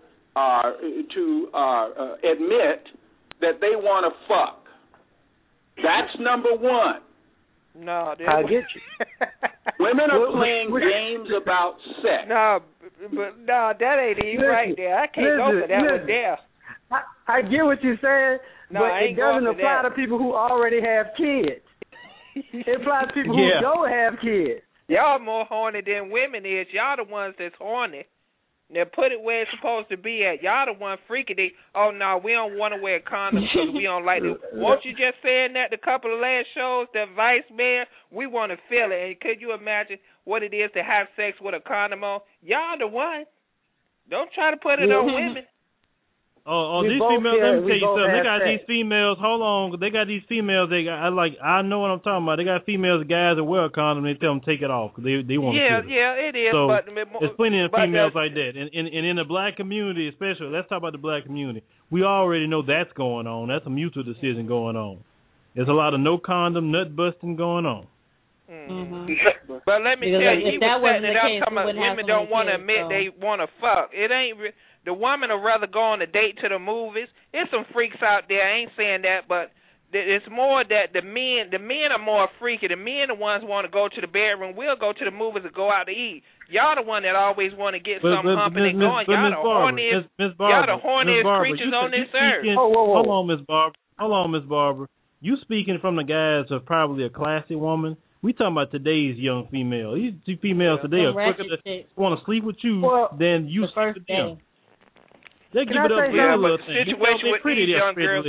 admit that they want to fuck. That's number one. No, I get you. Women are playing games about sex. No, that ain't even right there. I can't go for that one there. I get what you're saying, but it doesn't apply to people who already have kids. It applies to people who don't have kids. Y'all more horny than women is. Y'all the ones that's horny. Now put it where it's supposed to be at. Y'all the one freaking it. Oh, no, we don't want to wear condoms because we don't like it. Won't you just saying that the couple of last shows, the Vice Mayor, we want to feel it. And could you imagine what it is to have sex with a condom on? Y'all the one. Don't try to put it on women. These females, let me tell you something. They got these females, hold on, they got these females, I know what I'm talking about. They got females, guys that wear a condom, they tell them take it off because they want to feel it. Yeah, it is. So but there's plenty of females like that. And in the black community especially, let's talk about the black community. We already know that's going on. That's a mutual decision going on. There's a lot of no condom, nut busting going on. Mm-hmm. But let me tell you, he was setting it up talking about women don't want to admit they want to fuck. It ain't the woman would rather go on a date to the movies. There's some freaks out there. I ain't saying that, but it's more that the men are more freaky. The men are the ones who want to go to the bedroom. We'll go to the movies and go out to eat. Y'all the one that always want to get something humping and going. Y'all the horniest creatures on this earth. Hold on, Miss Barbara. You speaking from the guys of probably a classy woman. We talking about today's young female. These females today are quicker to want to sleep with you than you sleep with them. They give it up for a little thing. The situation with these young girls,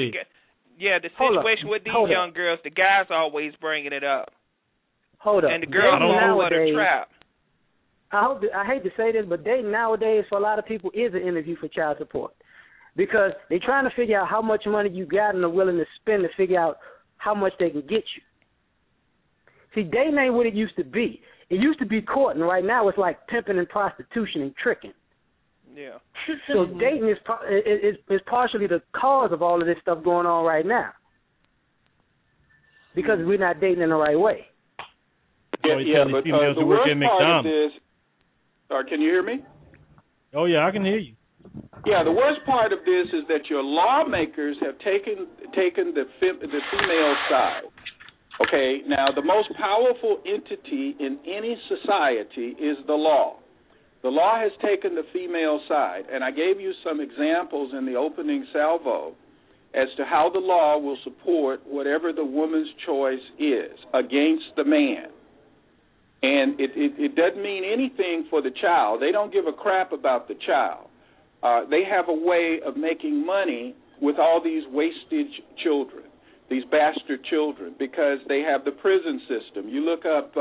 young girls, the guys always bringing it up. Hold up. And the girls fall for the trap. I hate to say this, but dating nowadays for a lot of people is an interview for child support because they're trying to figure out how much money you got and are willing to spend to figure out how much they can get you. See, dating ain't what it used to be. It used to be courting. Right now it's like pimping and prostitution and tricking. Yeah. So dating is partially the cause of all of this stuff going on right now because we're not dating in the right way. But the worst part of this, can you hear me? Oh, yeah, I can hear you. Yeah, the worst part of this is that your lawmakers have taken the female side. Okay, now the most powerful entity in any society is the law. The law has taken the female side, and I gave you some examples in the opening salvo as to how the law will support whatever the woman's choice is against the man. And it doesn't mean anything for the child. They don't give a crap about the child. They have a way of making money with all these wasted children, these bastard children, because they have the prison system. You look up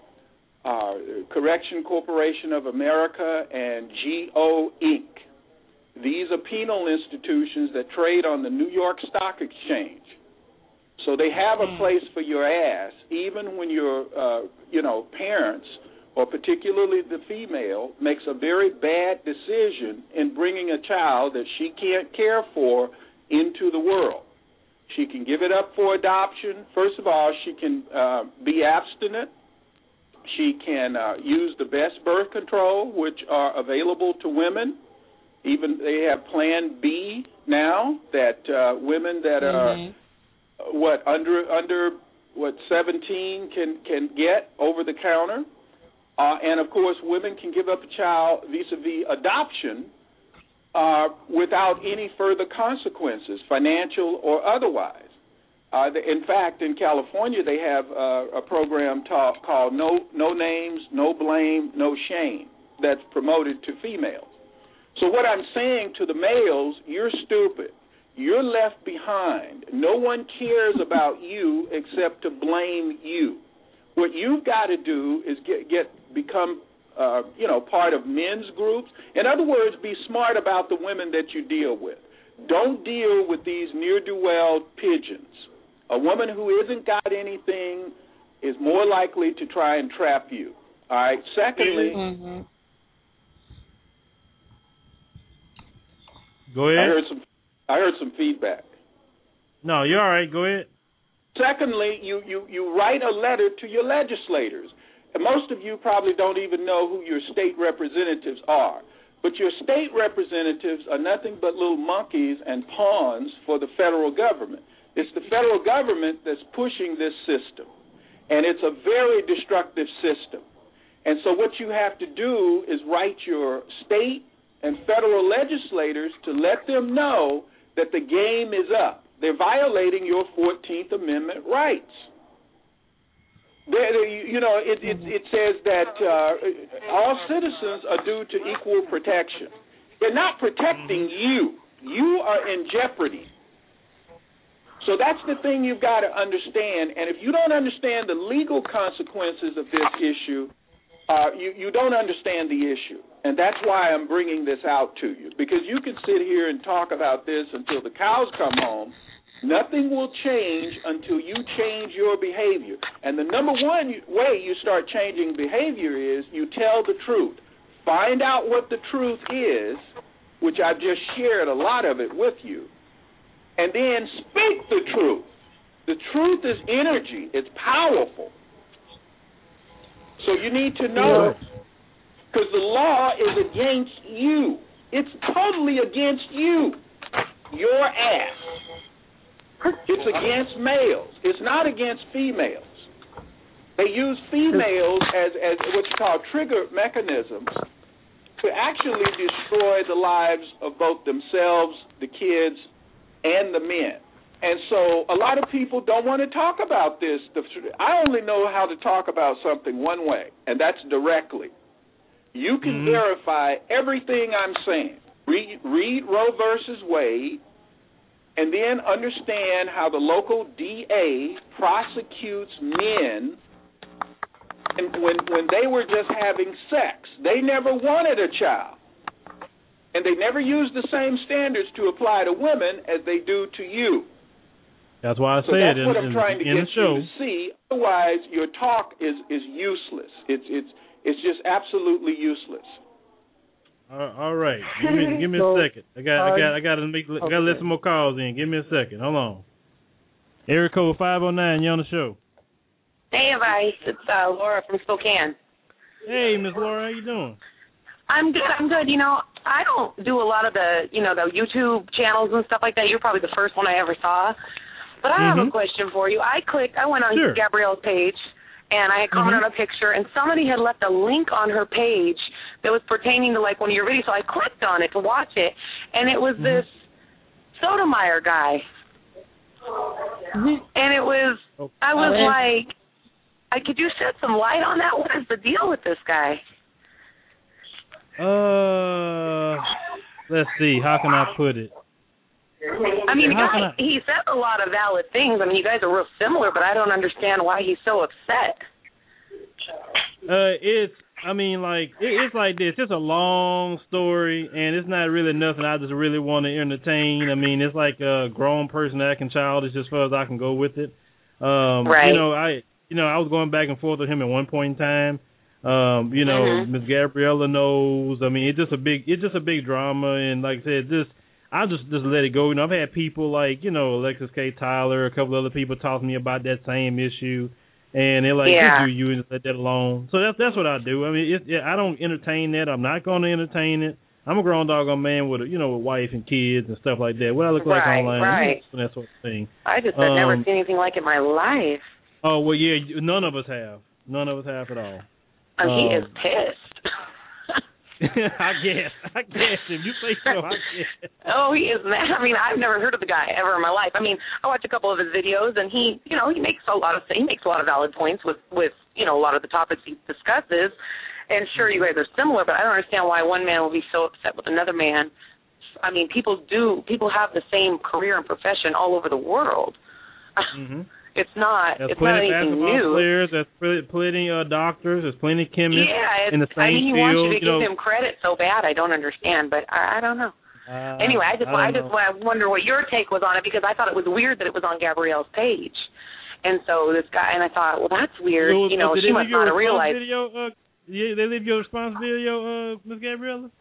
Correction Corporation of America and GO Inc. These are penal institutions that trade on the New York Stock Exchange. So they have a place for your ass, even when your, parents, or particularly the female, makes a very bad decision in bringing a child that she can't care for into the world. She can give it up for adoption. First of all, she can be abstinent. She can use the best birth control, which are available to women. Even they have Plan B now that women that are under 17 can get over the counter, and of course women can give up a child vis-a-vis adoption without any further consequences, financial or otherwise. In fact, in California, they have a program called No Names, No Blame, No Shame that's promoted to females. So what I'm saying to the males, you're stupid. You're left behind. No one cares about you except to blame you. What you've got to do is become part of men's groups. In other words, be smart about the women that you deal with. Don't deal with these ne'er-do-well pigeons. A woman who isn't got anything is more likely to try and trap you. All right. Secondly, go ahead. I heard some feedback. No, you're all right. Go ahead. Secondly, you write a letter to your legislators. And most of you probably don't even know who your state representatives are. But your state representatives are nothing but little monkeys and pawns for the federal government. It's the federal government that's pushing this system. And it's a very destructive system. And so what you have to do is write your state and federal legislators to let them know that the game is up. They're violating your 14th Amendment rights. It says that all citizens are due to equal protection. They're not protecting you. You are in jeopardy. So that's the thing you've got to understand. And if you don't understand the legal consequences of this issue, you don't understand the issue. And that's why I'm bringing this out to you. Because you can sit here and talk about this until the cows come home. Nothing will change until you change your behavior. And the number one way you start changing behavior is you tell the truth. Find out what the truth is, which I've just shared a lot of it with you, and then speak the truth. The truth is energy. It's powerful. So you need to know it. Because the law is against you. It's totally against you. Your ass. It's against males. It's not against females. They use females as what you call trigger mechanisms to actually destroy the lives of both themselves, the kids, and the men. And so a lot of people don't want to talk about this. I only know how to talk about something one way, and that's directly. You can verify everything I'm saying. Read Roe versus Wade, and then understand how the local DA prosecutes men and when they were just having sex. They never wanted a child. And they never used the same standards to apply to women as they do to you. That's why I so said that's what I'm trying to get you to see. Otherwise, your talk is useless. It's just absolutely useless. All right. Give me a second. I got to let some more calls in. Give me a second. Hold on. Area code 509. You on the show? Hey, everybody. It's Laura from Spokane. Hey, Miss Laura. How you doing? I'm good. You know, I don't do a lot of the, the YouTube channels and stuff like that. You're probably the first one I ever saw. But I have a question for you. I went on Gabrielle's page, and I had commented on a picture, and somebody had left a link on her page that was pertaining to, like, one of your videos. So I clicked on it to watch it, and it was this Sotomayor guy. And it was, I was like, could you shed some light on that? What is the deal with this guy? Let's see. How can I put it? I mean, he says a lot of valid things. I mean, you guys are real similar, but I don't understand why he's so upset. It's like this. It's a long story, and it's not really nothing I just really want to entertain. I mean, it's like a grown person acting childish as far as I can go with it. Right. I was going back and forth with him at one point in time. Miss Gabriella knows. I mean, it's just a big drama, and like I said, I'll just let it go. I've had people like, Alexis K. Tyler, a couple other people talk to me about that same issue. And they're like, you and let that alone. So that's what I do. I mean, I don't entertain that. I'm not going to entertain it. I'm a grown doggone man with with wife and kids and stuff like that. What I look like online, right. That sort of thing. I just had never seen anything like it in my life. Oh well, yeah. None of us have. None of us have at all. He is pissed. I guess. If you say so, I guess. Oh, he is mad. I mean, I've never heard of the guy ever in my life. I mean, I watch a couple of his videos, and he makes a lot of valid points with a lot of the topics he discusses. And sure, you guys are similar, but I don't understand why one man will be so upset with another man. I mean, people have the same career and profession all over the world. Mm-hmm. It's not anything new. Players, there's plenty of doctors, there's plenty of chemists in the same field. He wants you to give him credit so bad. I don't understand, but I don't know. Anyway, I just wonder what your take was on it, because I thought it was weird that it was on Gabrielle's page. And so this guy, and I thought, well, that's weird. She must not have realized. They leave your response video, Ms. Gabriella?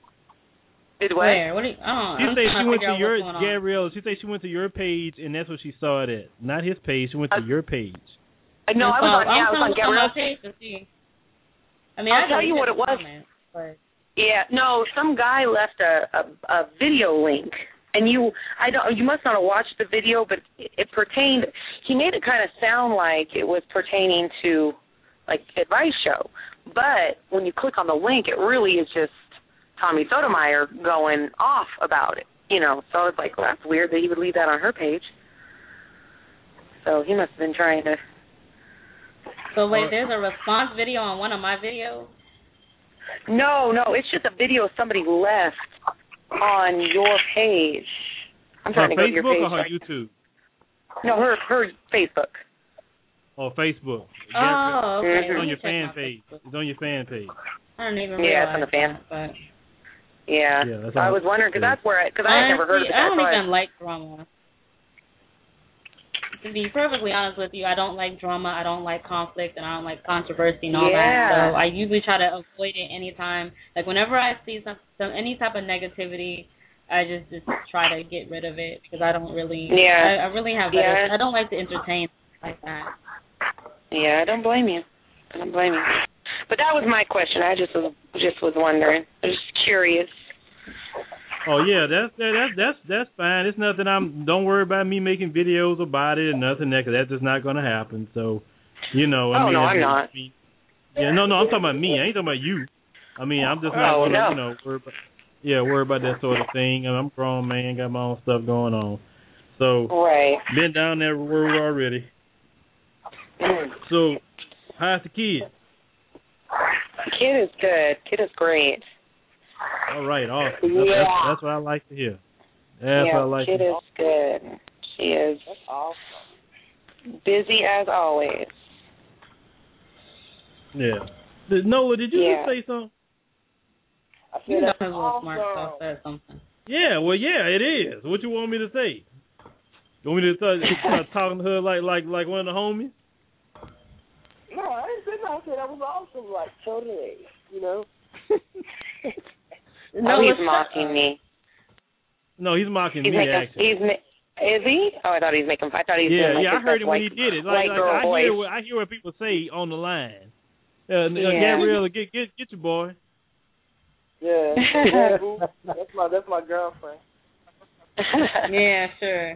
Did what? Where? What? She said she went to your Gabriella. She said she went to your page, and that's what she saw it at. Not his page. She went to your page. No, I was on Gabrielle's page to see. I mean, I'll tell you what it was. Yeah, no, some guy left a video link, and you must not have watched the video, but it pertained. He made it kind of sound like it was pertaining to like advice show, but when you click on the link, it really is just Tommy Sotomayor going off about it, So it's like, well, that's weird that he would leave that on her page. So he must have been trying to. So wait, there's a response video on one of my videos? No, it's just a video somebody left on your page. I'm trying to go to your page. Facebook or her YouTube? No, her Facebook. Oh, Facebook. Oh, okay. It's on your fan page. It's on your fan page. I don't even realize. Yeah, it's on the fan. But yeah, so I was wondering, because I had never heard of it. I don't even like drama. To be perfectly honest with you, I don't like drama, I don't like conflict, and I don't like controversy and all that. So I usually try to avoid it anytime. Like whenever I see any type of negativity, I just try to get rid of it, because I don't really. I really have. I don't like to entertain like that. Yeah, I don't blame you. But that was my question. I just was wondering. I was just curious. Oh yeah, that's fine. It's nothing. Don't worry about me making videos about it and nothing. Because that's just not going to happen. So, no, I'm not. Yeah, no, I'm talking about me. I ain't talking about you. I mean, I'm just not going to, worry about that sort of thing. And I'm a grown man, got my own stuff going on. So, been down that road already. So, how's the kid? Kid is good. Kid is great. All right, awesome. That's what I like to hear. Kid is good. She is busy as always. Yeah. Nola, did you just say something? I said that's smart stuff. Said something. Yeah, well, it is. What you want me to say? You want me to start talking to her like one of the homies? No, I didn't say nothing. I said that was awesome, like totally, No, he's mocking me. No, he's mocking me. Actually, is he? Oh, I thought he was making. I thought he was doing I heard it when he did it. I hear what people say on the line. Gabriella, get your boy. Yeah, that's my girlfriend. Yeah, sure.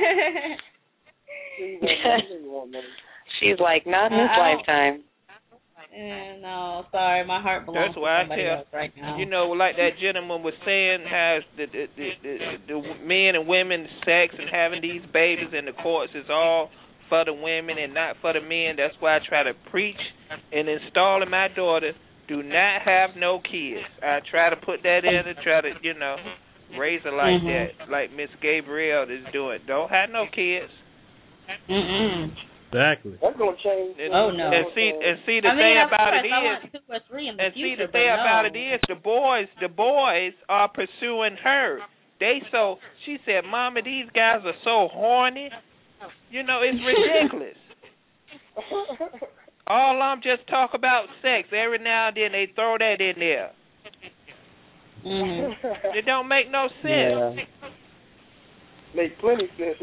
She's like, not in this lifetime. Yeah, no, sorry, my heart belongs to somebody else right now. You know, like that gentleman was saying, has the men and women sex and having these babies in the courts is all for the women and not for the men. That's why I try to preach and install in my daughter, do not have no kids. I try to put that in and try to, raise her like that, like Miss Gabrielle is doing. Don't have no kids. Exactly. That's gonna change. No. And see the thing about it is, the boys are pursuing her. She said, "Mama, these guys are so horny. It's ridiculous. All I'm just talk about sex. Every now and then they throw that in there. It don't make no sense. Yeah. Make plenty sense.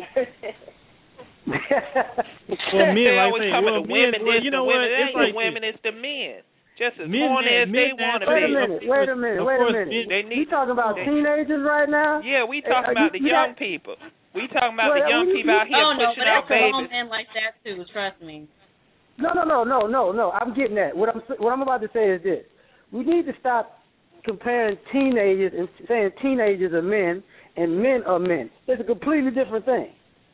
Well, men like say, the women, you know what? It's like women, it's the men. Just as horny as they want to be. Wait a minute. You talking about teenagers right now? Yeah, we talking about the young people. We talking about the young people out here pushing out babies. Oh, no, but men like that too. Trust me. No. I'm getting that. What I'm about to say is this: we need to stop comparing teenagers and saying teenagers are men and men are men. It's a completely different thing.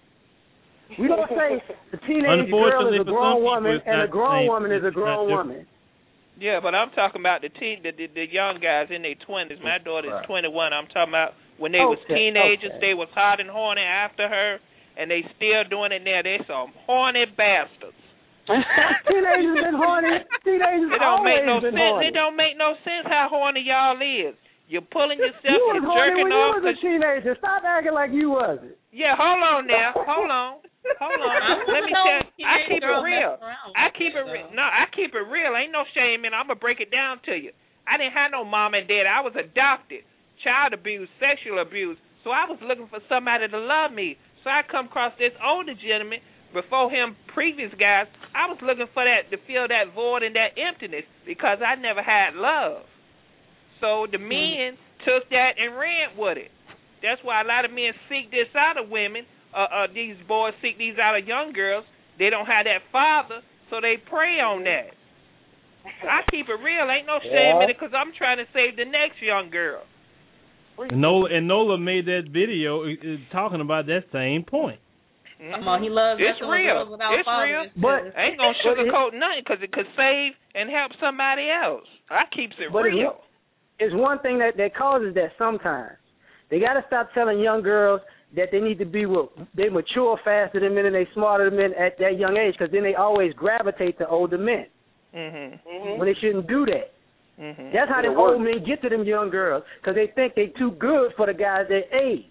We don't say a teenage girl is a grown woman and a grown woman is a grown woman. Yeah, but I'm talking about the young guys in their 20s. My daughter is 21. I'm talking about when they was teenagers, they was hot and horny after her, and they still doing it now. They some horny bastards. Teenagers been horny. Teenagers always been horny. It don't make no sense how horny y'all is. You're pulling yourself and jerking off. You was a teenager. Stop acting like you wasn't. Yeah, hold on now. Hold on. Let me tell you. I keep it real. I keep it real. Ain't no shame in it. I'm going to break it down to you. I didn't have no mom and dad. I was adopted. Child abuse, sexual abuse. So I was looking for somebody to love me. So I come across this older gentleman. Before him, previous guys, I was looking for that, to fill that void and that emptiness because I never had love. So the men took that and ran with it. That's why a lot of men seek this out of women. These boys seek these out of young girls. They don't have that father, so they prey on that. I keep it real. Ain't no shame in it because I'm trying to save the next young girl. And Nola made that video talking about that same point. Come on, he loves it's real. It's real. But I ain't gonna sugarcoat nothing because it could save and help somebody else. I keeps it real. It's one thing that causes that sometimes. They got to stop telling young girls that they need to be they mature faster than men and they smarter than men at that young age because then they always gravitate to older men when they shouldn't do that. That's how them old men get to them young girls because they think they too good for the guys their age.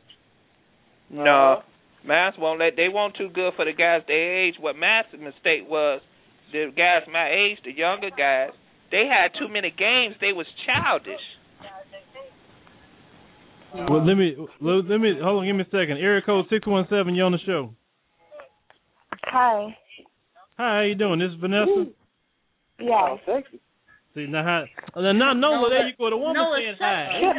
No. Mass won't let. They want too good for the guys their age. What Mass' mistake was, the guys my age, the younger guys, they had too many games. They was childish. Well, let me hold on. Give me a second. Area code 617. You on the show? Hi. Hi. How you doing? This is Vanessa. Yeah. Sexy. See now, Nola. There you go. The woman saying hi. There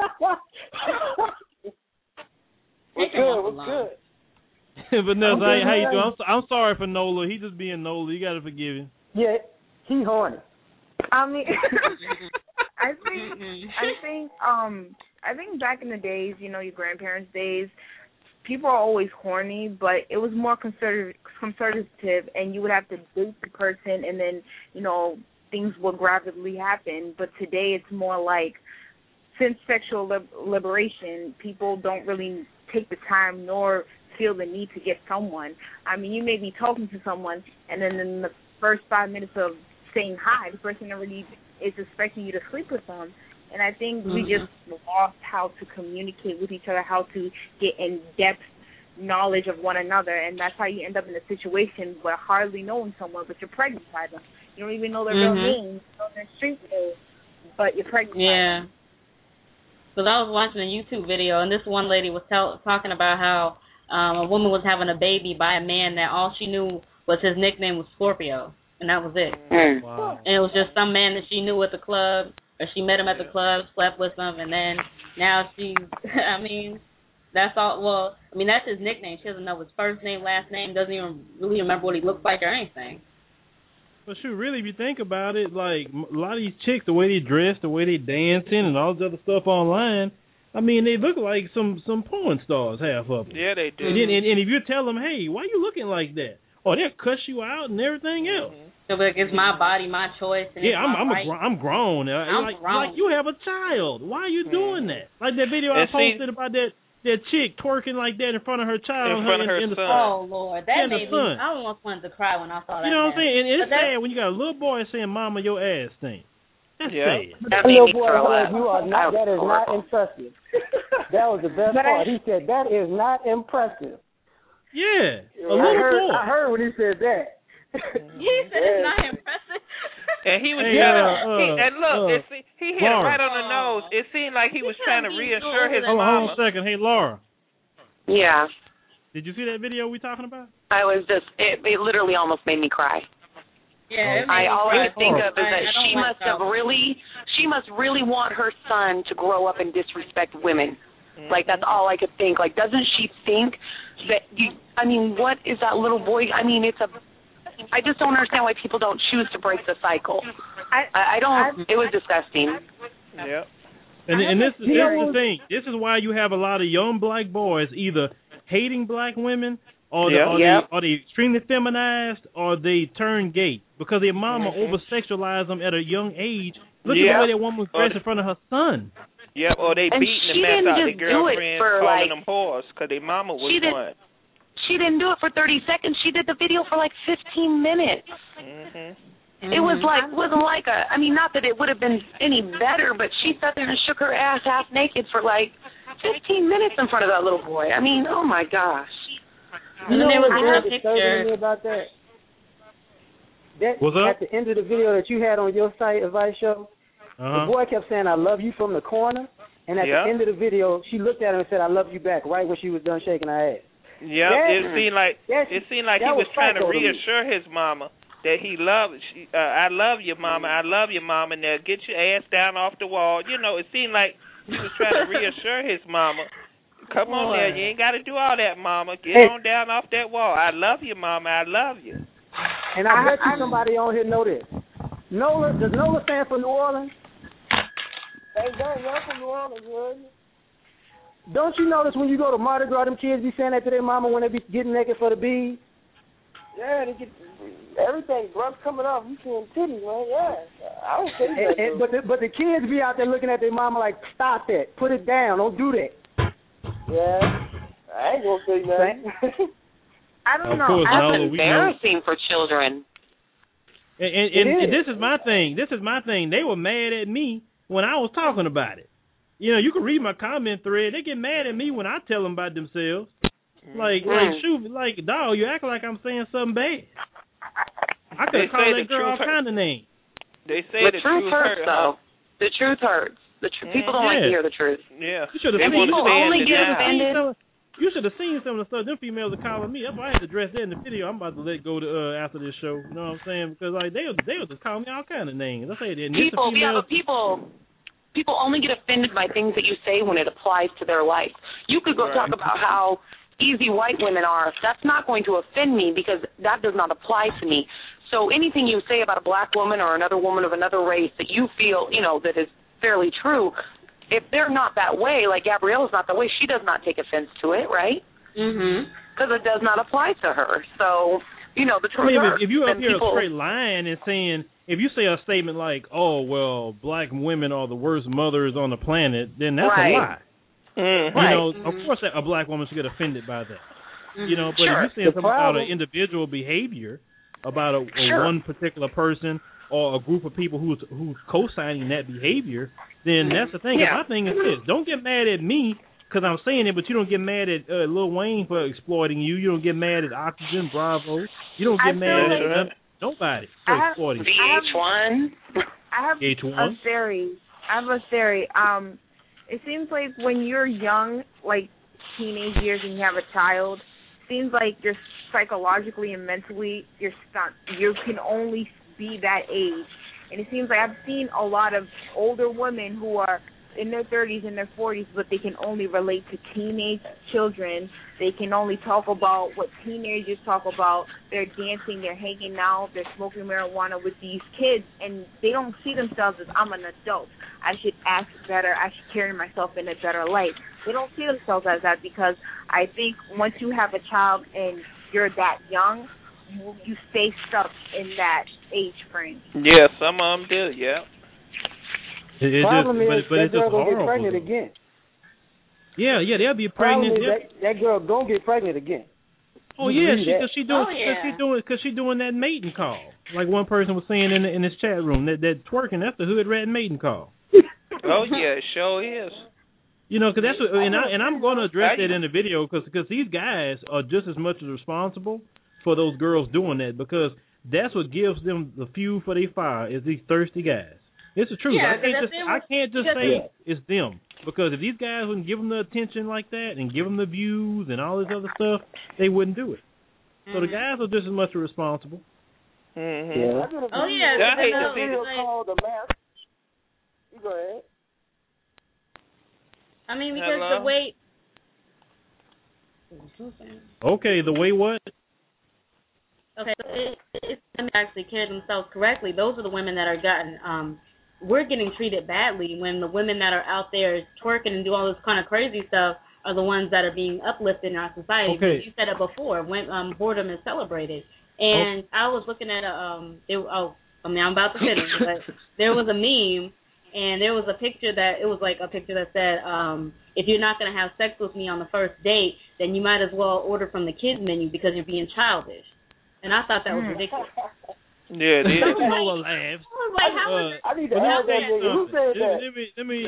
you go. What's good? Vanessa, how you doing? I'm sorry for Nola. He just being Nola. You got to forgive him. Yeah, he horny. I mean, I think back in the days, your grandparents' days, people are always horny, but it was more conservative, and you would have to date the person, and then things would gradually happen. But today, it's more like, since sexual liberation, people don't really take the time nor feel the need to get someone. I mean, you may be talking to someone, and then in the first 5 minutes of saying hi, the person already is expecting you to sleep with them. And I think we just lost how to communicate with each other, how to get in-depth knowledge of one another, and that's how you end up in a situation where hardly knowing someone, but you're pregnant by them. You don't even know their real name, you know their street name, but you're pregnant by them. Because I was watching a YouTube video, and this one lady was talking about how a woman was having a baby by a man that all she knew was his nickname was Scorpio, and that was it. Wow. And it was just some man that she knew at the club, or she met him at the club, slept with him, and then now she's, I mean, that's all. Well, I mean, that's his nickname. She doesn't know his first name, last name, doesn't even really remember what he looks like or anything. But shoot, really, if you think about it, like a lot of these chicks, the way they dress, the way they dancing, and all this other stuff online, I mean, they look like some porn stars, half of them. Yeah, they do. And if you tell them, hey, why you looking like that? Oh, they'll cuss you out and everything else. So, like, it's my body, my choice. And yeah, I'm grown. I'm grown. Like you have a child. Why are you doing that? Like that video I posted about that chick twerking like that in front of her child. In front of her son. Oh, Lord. That made me, I almost wanted to cry when I saw that. You know what I'm saying? And it's sad when you got a little boy saying, Mama, your ass stink. That's sad. That little boy said, that is not impressive. That was the best part. He said, that is not impressive. Yeah, a little boy. I heard when he said that. He said it's not impressive. And he was he hit it right on the nose. It seemed like he was trying to reassure his mama. Hold on a second. Hey, Laura. Yeah. Did you see that video we talking about? I was just, it literally almost made me cry. Yeah, all I could think of is that she must really want her son to grow up and disrespect women. Mm-hmm. Like, that's all I could think. Like, doesn't she think that what is that little boy? I mean, I just don't understand why people don't choose to break the cycle. I don't, it was disgusting. Yeah. And this is the thing. This is why you have a lot of young black boys either hating black women or they extremely feminized or they turn gay because their mama over-sexualized them at a young age. Look at the way that woman was dressed in front of her son. Yep, or they beating the mess out of their girlfriends, calling them whores because their mama was one. She didn't do it for 30 seconds. She did the video for like 15 minutes. It was not that it would have been any better, but she sat there and shook her ass half naked for like 15 minutes in front of that little boy. I mean, oh my gosh. You know what's very disturbing about that? What's up? At the end of the video that you had on your site, Advice Show, the boy kept saying, I love you from the corner. And at the end of the video, she looked at him and said, I love you back, right when she was done shaking her ass. Yeah, it seemed like he was trying to reassure his mama that he loved. I love you, mama. I love you, mama. Now get your ass down off the wall. You know, it seemed like he was trying to reassure his mama. Come on now, you ain't got to do all that, mama. Get on down off that wall. I love you, mama. I love you. And I bet you somebody on here know this. Does NOLA stand for New Orleans? Hey, y'all from New Orleans, Don't you notice when you go to Mardi Gras, them kids be saying that to their mama when they be getting naked for the bees? Yeah, they get everything, breath coming off. You seeing titties, man. Yeah, I don't think that. But the kids be out there looking at their mama like, stop that, put it down, don't do that. Yeah, I ain't gonna say nothing. I don't know. That's embarrassing for children. And this is my thing. They were mad at me when I was talking about it. You know, you can read my comment thread. They get mad at me when I tell them about themselves. Like, dog, you act like I'm saying something bad. I could have called that girl all kind of names. They say the truth hurts, though. The truth hurts. People don't like to hear the truth. Yeah. You should have You should have seen some of the stuff them females are calling me. That's why I had to address that in the video. I'm about to let go after this show. You know what I'm saying? Because like they'll just call me all kind of names. I say that. People only get offended by things that you say when it applies to their life. You could go talk about how easy white women are. That's not going to offend me because that does not apply to me. So anything you say about a black woman or another woman of another race that you feel, that is fairly true, if they're not that way, like Gabriella's not that way, she does not take offense to it, right? Because it does not apply to her. So, the truth hurts. If you up here a straight line and saying, if you say a statement like, oh, well, black women are the worst mothers on the planet, then that's a lie. Of course a black woman should get offended by that. But if you're saying something about an individual behavior, about a one particular person or a group of people who's co-signing that behavior, then that's the thing. My thing is this. Don't get mad at me because I'm saying it, but you don't get mad at Lil Wayne for exploiting you. You don't get mad at Oxygen, Bravo. You don't get mad at nobody for exploiting you. VH1. I have a theory. It seems like when you're young, like teenage years, and you have a child, it seems like you're psychologically and mentally, you can only be that age. And it seems like I've seen a lot of older women who are in their 30s and their 40s, but they can only relate to teenage children. They can only talk about what teenagers talk about. They're dancing, they're hanging out, they're smoking marijuana with these kids, and they don't see themselves as, I'm an adult. I should act better. I should carry myself in a better light. They don't see themselves as that, because I think once you have a child and you're that young, you stay stuck in that age frame. Yeah, some of them do, yeah. Problem is, but that it's girl just gonna horrible. get pregnant again. Yeah, they'll be pregnant. Problem is that girl gonna get pregnant again. Oh yeah, because she's doing that mating call. Like one person was saying in this chat room, that twerking, that's the hood rat mating call. Oh yeah, it sure is. You know, because that's what, and I'm going to address that in the video, because these guys are just as much as responsible for those girls doing that, because that's what gives them the fuel for their fire is these thirsty guys. It's the truth. Yeah, I can't just say it's them, because if these guys wouldn't give them the attention like that and give them the views and all this other stuff, they wouldn't do it. So the guys are just as much responsible. Mm-hmm. Yeah. Oh yeah. I hate to see Video called The Mask. You go ahead. I mean, because the way. Okay, the way what? Okay, it's women actually carry themselves correctly. Those are the women that are gotten. We're getting treated badly when the women that are out there twerking and do all this kind of crazy stuff are the ones that are being uplifted in our society. Okay. You said it before when boredom is celebrated. And I was looking at I'm about to finish, but there was a meme, and there was a picture that said, if you're not going to have sex with me on the first date, then you might as well order from the kids menu because you're being childish. And I thought that was ridiculous. Yeah, it is. Nola laughs. I need to add that nigga. Who said that? Let me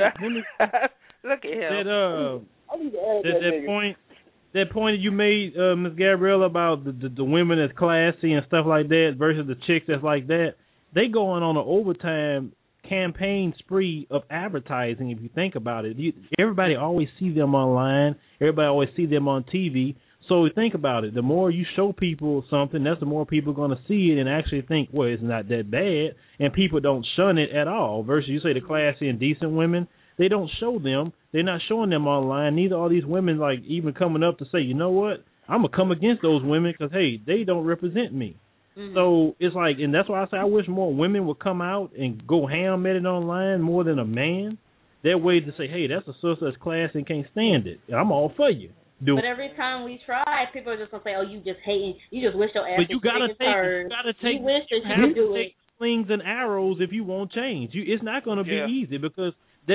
look at him. I need to add that nigga. That point you made, Ms. Gabriella, about the women that's classy and stuff like that versus the chicks that's like that, they going on an overtime campaign spree of advertising. If you think about it, everybody always see them online. Everybody always see them on TV. So think about it. The more you show people something, that's the more people are going to see it and actually think, well, it's not that bad. And people don't shun it at all. Versus you say the classy and decent women, they don't show them. They're not showing them online. Neither are these women, like, even coming up to say, you know what, I'm going to come against those women because, hey, they don't represent me. Mm-hmm. So it's like, and that's why I say I wish more women would come out and go ham at it online more than a man. That way to say, hey, that's a sister that's classy and can't stand it. I'm all for you. But every time we try, people are just gonna say, "Oh, you just hating. You just wish your ass." But you gotta take. You wish that you have could do to take slings and arrows if you want change. It's not gonna be easy because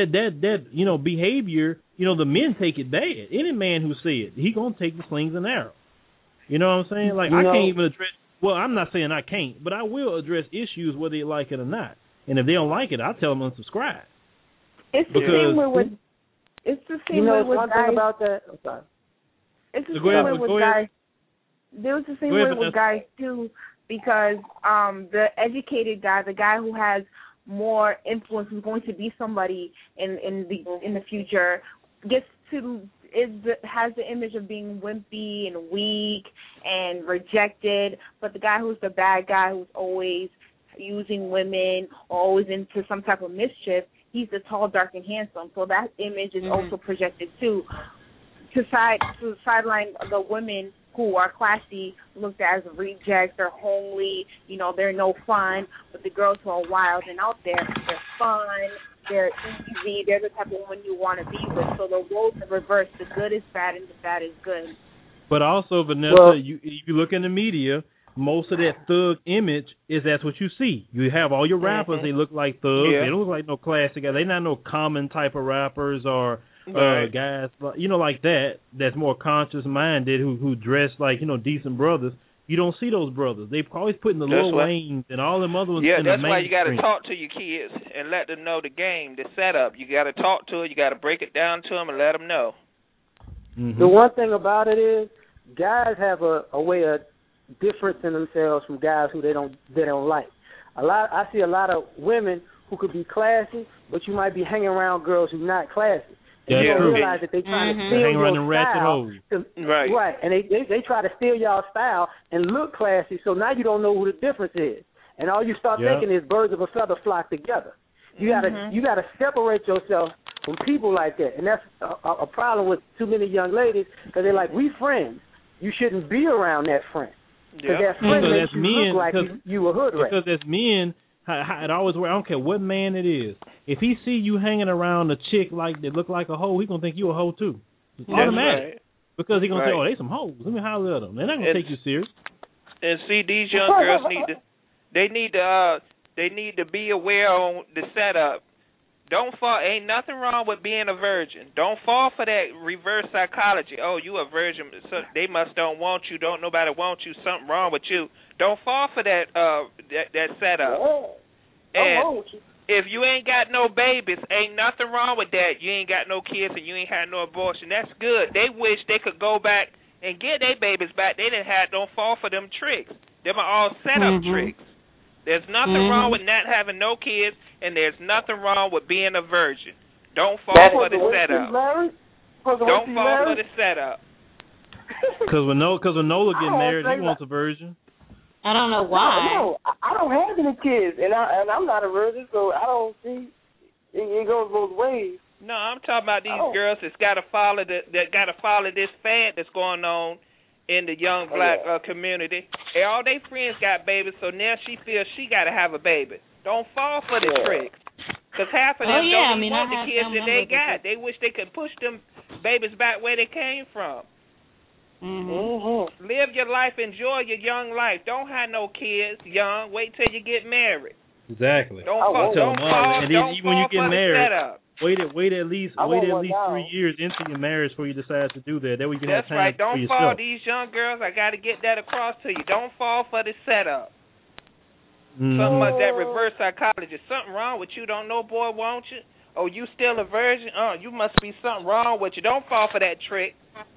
that behavior. The men take it bad. Any man who see it, he gonna take the slings and arrows. You know what I'm saying? Like I can't even address. Well, I'm not saying I can't, but I will address issues whether they like it or not. And if they don't like it, I tell them unsubscribe. It's the same way with. It's the same way with one guys. thing about that. I'm sorry. It's the same way with guys. There was the same way with guys too, because the educated guy, the guy who has more influence, who's going to be somebody in the future, has the image of being wimpy and weak and rejected. But the guy who's the bad guy, who's always using women or always into some type of mischief, he's the tall, dark, and handsome. So that image is also projected too. To sideline the women who are classy, looked at as rejects, they're homely, they're no fun. But the girls who are wild and out there, they're fun, they're easy, they're the type of woman you want to be with. So the roles are reversed. The good is bad and the bad is good. But also, Vanessa, if you look in the media, most of that thug image that's what you see. You have all your rappers, they look like thugs. Yeah. They don't look like no classic guys. They're not no common type of rappers or guys, like that's more conscious-minded who dress like, decent brothers. You don't see those brothers. They've always put in the Lil Waynes and all them other ones in the mainstream. Yeah, that's why you got to talk to your kids and let them know the game, the setup. You got to talk to it. You got to break it down to them and let them know. Mm-hmm. The one thing about it is guys have a way of differencing themselves from guys who they don't like. I see a lot of women who could be classy, but you might be hanging around girls who's not classy. And you don't realize that they trying to steal your style. Right. And they try to steal y'all style and look classy, so now you don't know who the difference is. and all you start thinking is birds of a feather flock together. You gotta separate yourself from people like that, and that's a problem with too many young ladies because they're like, we friends. You shouldn't be around that friend because that friend makes you look like you a hood rat. Because as men, it always works. I don't care what man it is. If he see you hanging around a chick like that look like a hoe, he gonna think you a hoe too. It's automatic. Right. Because he gonna say, oh, they some hoes. Let me holler at them. They're not gonna take you serious. And see, these young girls need to be aware on the setup. Don't fall. Ain't nothing wrong with being a virgin. Don't fall for that reverse psychology. Oh, you a virgin, so they must don't want you. Don't nobody want you. Something wrong with you. Don't fall for that that setup. And if you ain't got no babies, ain't nothing wrong with that. You ain't got no kids and you ain't had no abortion. That's good. They wish they could go back and get their babies back. They didn't have. Don't fall for them tricks. Them are all setup tricks. There's nothing wrong with not having no kids, and there's nothing wrong with being a virgin. Don't fall for the setup. Don't fall for the setup. Because when Nola get married, he wants a virgin. I don't know why. No, I don't have any kids, and I'm not a virgin, so I don't see it goes both ways. No, I'm talking about these girls that's got to follow this fad that's going on in the young black community. And all they friends got babies, so now she feels she got to have a baby. Don't fall for the tricks. Because half of them don't want the kids that they got. They wish they could push them babies back where they came from. Live your life, enjoy your young life. Don't have no kids young. Wait till you get married. Exactly. Don't fall and then when you get married, setup. Wait at least 3 years into your marriage before you decide to do that. That way you can have time for yourself. Don't fall, these young girls. I got to get that across to you. Don't fall for the setup. Something like that reverse psychology. Something wrong with you. Don't no boy want you. Oh, you still a virgin? You must be something wrong with you. Don't fall for that trick.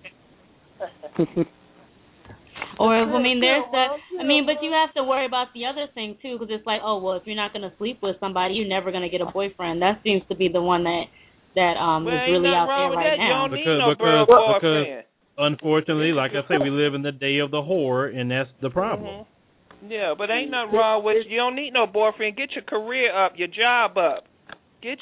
Or, I mean, there's that. I mean, but you have to worry about the other thing, too, because it's like, oh, well, if you're not going to sleep with somebody, you're never going to get a boyfriend. That seems to be the one that is really out there right now. Because unfortunately, like I say, we live in the day of the whore, and that's the problem. Yeah, but ain't nothing wrong with you. You don't need no boyfriend. Get your career up, your job up. Build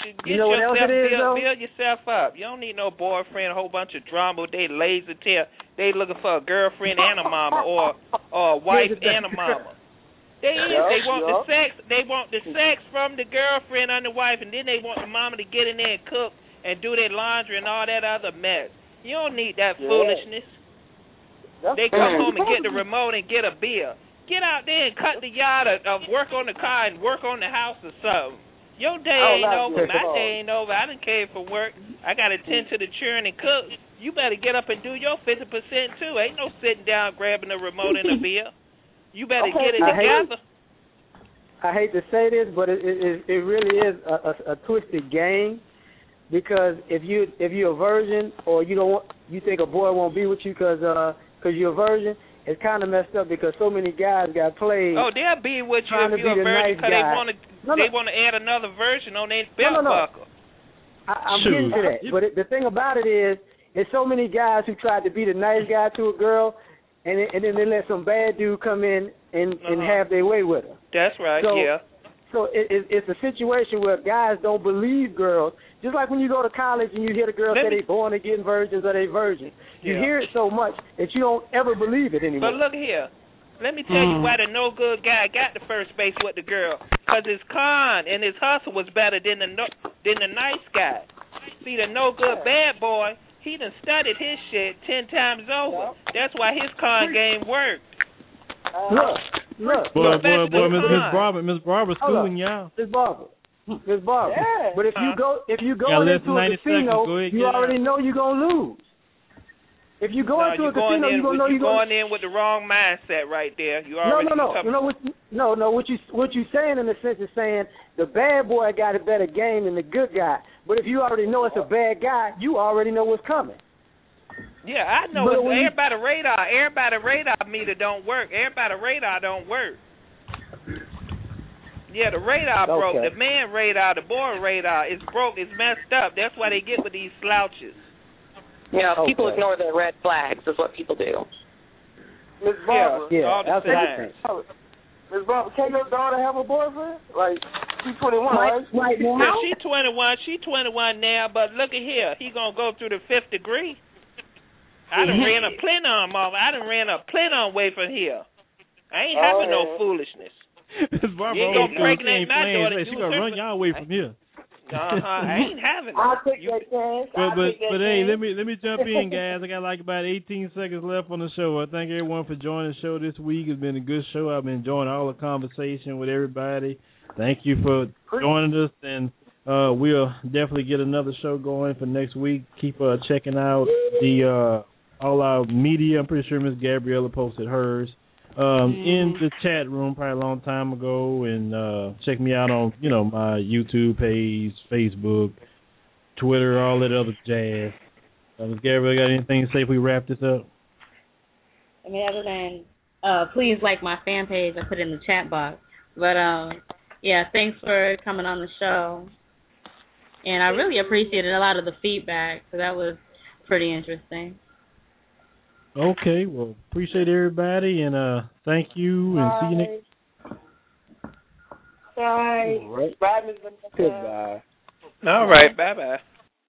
yourself up. You don't need no boyfriend, a whole bunch of drama. They lazy tail. They looking for a girlfriend and a mama, or a wife and a mama. They want the sex. They want the sex from the girlfriend and the wife, and then they want the mama to get in there and cook and do their laundry and all that other mess. You don't need that foolishness. They come home and get the remote and get a beer. Get out there and cut the yard or work on the car and work on the house or something. Your day ain't over. My day ain't over. I done came from work. I got to tend to the children and cook. You better get up and do your 50% too. Ain't no sitting down grabbing a remote and a beer. You better get it together. I hate to say this, but it really is a twisted game, because if you're a virgin or you think a boy won't be with you because you're a virgin, it's kind of messed up because so many guys got played. Oh, they'll be with you if you're a virgin because they want to add another version on their belt buckle. I'm getting to that. But the thing about it is, there's so many guys who tried to be the nice guy to a girl, and then they let some bad dude come in and have their way with her. That's right, So it's a situation where guys don't believe girls. Just like when you go to college and you hear the girls say they born again virgins or they virgins. You hear it so much that you don't ever believe it anymore. But look here. Let me tell you why the no-good guy got the first base with the girl. Because his con and his hustle was better than the nice guy. See, the no-good bad boy, he done studied his shit 10 times over. That's why his con game worked. Look. Boy, Miss Barbara schooling y'all. Miss Barbara. Yeah. But if you go into a casino, you already know you're gonna lose. If you go into a casino, you're gonna know you're going in with the wrong mindset right there. You already what you saying in a sense is saying the bad boy got a better game than the good guy. But if you already know it's a bad guy, you already know what's coming. Yeah, I know. Everybody radar meter don't work. Everybody radar don't work. Yeah, the radar broke. The man radar, the boy radar is broke. It's messed up. That's why they get with these slouches. Yeah, people ignore the red flags is what people do. Ms. Barbara, all the time. Ms. Barbara, can your daughter have a boyfriend? Like, she's 21, right? Right now? Yeah, she's 21. She's 21 now, but look at here. He going to go through the 5th degree. I done ran a plenum off. I done ran a plenum away from here. I ain't having no foolishness. Ms. Barbara, you ain't going to pregnant my daughter. She going to run y'all away from here. I ain't having it. I'll take that chance. But hey, let me jump in, guys. I got like about 18 seconds left on the show. I thank everyone for joining the show this week. It's been a good show. I've been enjoying all the conversation with everybody. Thank you for joining us, and we'll definitely get another show going for next week. Keep checking out the all our media. I'm pretty sure Miss Gabriella posted hers. In the chat room probably a long time ago, and check me out on my YouTube page, Facebook, Twitter, all that other jazz. Ms. Gabrielle, got anything to say if we wrap this up? I mean, other than please like my fan page, I put it in the chat box. But yeah, thanks for coming on the show, and I really appreciated a lot of the feedback, so that was pretty interesting. Okay, well, appreciate everybody, and thank you, and see you next. Bye. All right. Bye, Ms. Goodbye. All right, bye-bye.